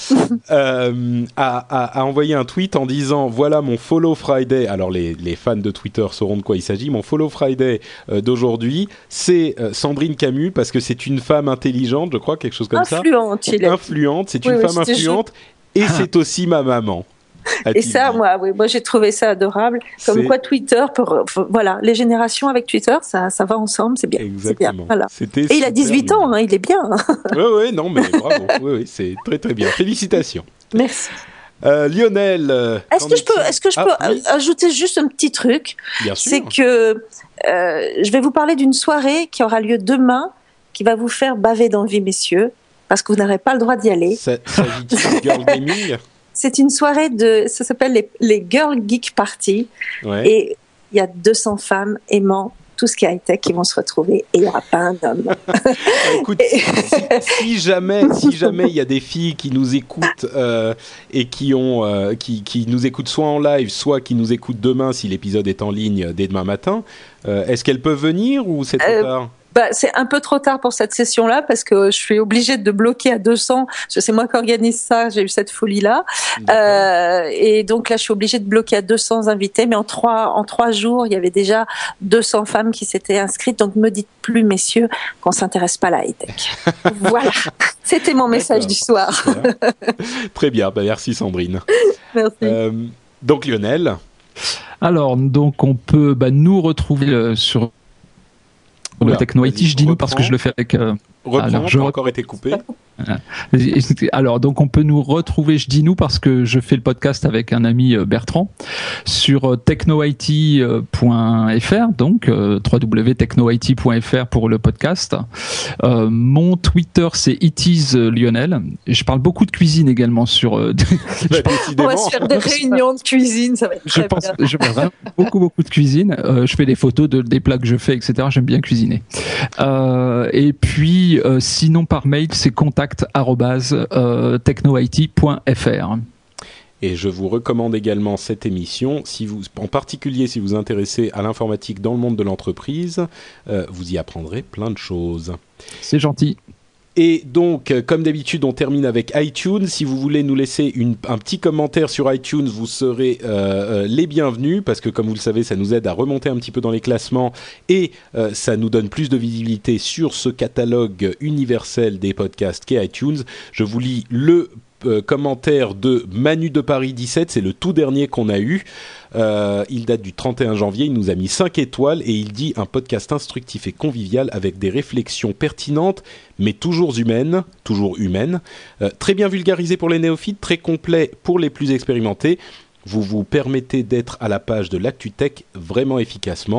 euh, a, a, a envoyé un tweet en disant « Voilà mon Follow Friday ». Alors, les, les fans de Twitter sauront de quoi il s'agit. Mon Follow Friday euh, d'aujourd'hui, c'est euh, Sandrine Camus, parce que c'est une femme intelligente, je crois, quelque chose comme influente, ça. Il est... Influente, c'est oui, une oui, femme influente. Et ah. c'est aussi ma maman. Et ça, moi, oui, moi, j'ai trouvé ça adorable. Comme c'est... quoi, Twitter, pour, pour, voilà, les générations avec Twitter, ça, ça va ensemble, c'est bien. Exactement. C'est bien, voilà. C'était et il a dix-huit ans, hein, il est bien. Oui, oui, non, mais bravo. Oui, oui, c'est très, très bien. Félicitations. Merci. Euh, Lionel. Euh, est-ce que je peux, est-ce que je ah, peux oui. ajouter juste un petit truc ? Bien sûr. C'est que euh, je vais vous parler d'une soirée qui aura lieu demain, qui va vous faire baver d'envie, messieurs, parce que vous n'aurez pas le droit d'y aller. Ça, s'agit-il de Girl Gaming ? C'est une soirée de, ça s'appelle les, les Girl Geek Party. Ouais. Et il y a deux cents femmes aimant tout ce qui est high-tech qui vont se retrouver et il n'y aura pas un homme. Écoute, si, si jamais si jamais il y a des filles qui nous écoutent euh, et qui, ont, euh, qui, qui nous écoutent soit en live, soit qui nous écoutent demain si l'épisode est en ligne dès demain matin, euh, est-ce qu'elles peuvent venir ou c'est trop euh, tard ? Bah, c'est un peu trop tard pour cette session-là parce que je suis obligée de bloquer à deux cents. Parce que c'est moi qui organise ça. J'ai eu cette folie-là. Euh, et donc là, je suis obligée de bloquer à deux cents invités. Mais en trois, en trois jours, il y avait déjà deux cents femmes qui s'étaient inscrites. Donc, me dites plus, messieurs, qu'on s'intéresse pas à la high-tech. Voilà. C'était mon message D'accord. du soir. Très bien. Bah, merci, Sandrine. Merci. Euh, donc, Lionel. Alors, donc, on peut bah, nous retrouver euh, sur le Techno I T, je dis nous parce que je le fais avec. Euh, Reprends, alors, je... encore été coupé. Alors donc on peut nous retrouver, je dis nous parce que je fais le podcast avec un ami Bertrand sur techno I T point F R, donc euh, w w w point techno I T point F R pour le podcast. Euh, mon Twitter c'est It is Lionel. Je parle beaucoup de cuisine également sur. Euh, je pense, on va se faire des réunions de cuisine, ça va être très je pense, bien. Je parle beaucoup beaucoup de cuisine. Euh, je fais des photos de des plats que je fais, et cetera. J'aime bien cuisiner. Euh, et puis euh, sinon par mail c'est contact arobase techno I T point F R. Et je vous recommande également cette émission, si vous, en particulier si vous vous intéressez à l'informatique dans le monde de l'entreprise, euh, vous y apprendrez plein de choses. C'est gentil. Et donc, comme d'habitude, on termine avec iTunes. Si vous voulez nous laisser une, un petit commentaire sur iTunes, vous serez euh, les bienvenus, parce que comme vous le savez, ça nous aide à remonter un petit peu dans les classements et euh, ça nous donne plus de visibilité sur ce catalogue universel des podcasts qu'est iTunes. Je vous lis le euh, commentaire de Manu de Paris dix-sept, c'est le tout dernier qu'on a eu. Euh, il date du trente et un janvier, il nous a mis cinq étoiles et il dit un podcast instructif et convivial avec des réflexions pertinentes mais toujours humaines, toujours humaines, euh, très bien vulgarisé pour les néophytes, très complet pour les plus expérimentés. Vous vous permettez d'être à la page de l'ActuTech vraiment efficacement.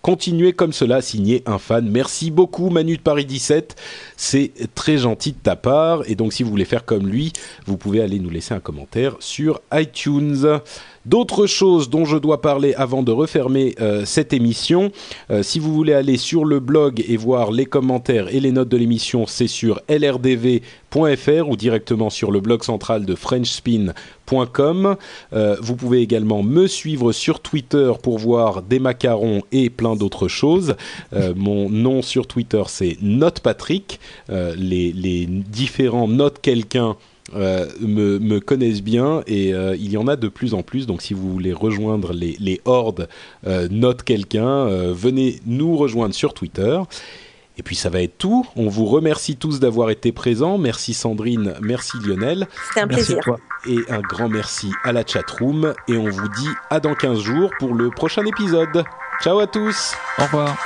continuez comme cela, signé un fan. Merci beaucoup Manu de Paris dix-sept, c'est très gentil de ta part. Et donc si vous voulez faire comme lui, vous pouvez aller nous laisser un commentaire sur iTunes. D'autres choses dont je dois parler avant de refermer euh, cette émission, euh, si vous voulez aller sur le blog et voir les commentaires et les notes de l'émission, c'est sur l r d v point f r ou directement sur le blog central de french spin point com. Euh, vous pouvez également me suivre sur Twitter pour voir des macarons et plein d'autres choses. Euh, mon nom sur Twitter, c'est NotePatrick. Euh, les, les différents Note quelqu'un Euh, me, me connaissent bien et euh, il y en a de plus en plus, donc si vous voulez rejoindre les, les hordes euh, Note quelqu'un, euh, venez nous rejoindre sur Twitter. Et puis ça va être tout, on vous remercie tous d'avoir été présents, merci Sandrine, merci Lionel. C'était un plaisir. Merci à toi. Et un grand merci à la chatroom et on vous dit à dans quinze jours pour le prochain épisode. Ciao à tous. Au revoir.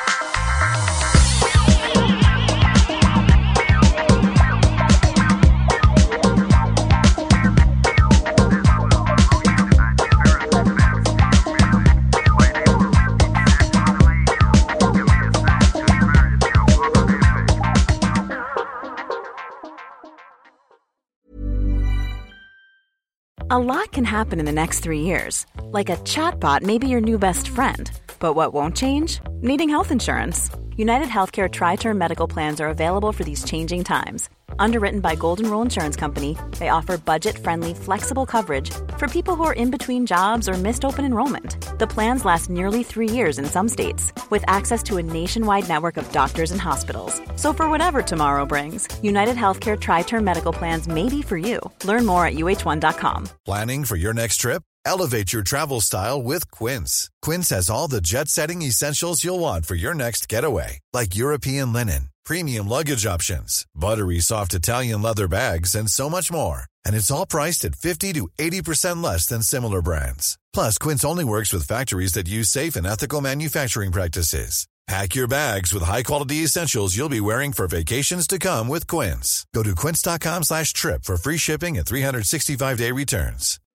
A lot can happen in the next three years. Like a chatbot may be your new best friend. But what won't change? Needing health insurance. United Healthcare Tri-Term Medical Plans are available for these changing times. Underwritten by Golden Rule Insurance Company, they offer budget-friendly, flexible coverage for people who are in between jobs or missed open enrollment. The plans last nearly three years in some states, with access to a nationwide network of doctors and hospitals. So for whatever tomorrow brings, United Healthcare Tri-Term Medical Plans may be for you. Learn more at U H one dot com. Planning for your next trip? Elevate your travel style with Quince. Quince has all the jet-setting essentials you'll want for your next getaway, like European linen, premium luggage options, buttery soft Italian leather bags, and so much more. And it's all priced at fifty to eighty percent less than similar brands. Plus, Quince only works with factories that use safe and ethical manufacturing practices. Pack your bags with high-quality essentials you'll be wearing for vacations to come with Quince. Go to quince dot com slash trip for free shipping and three sixty-five day returns.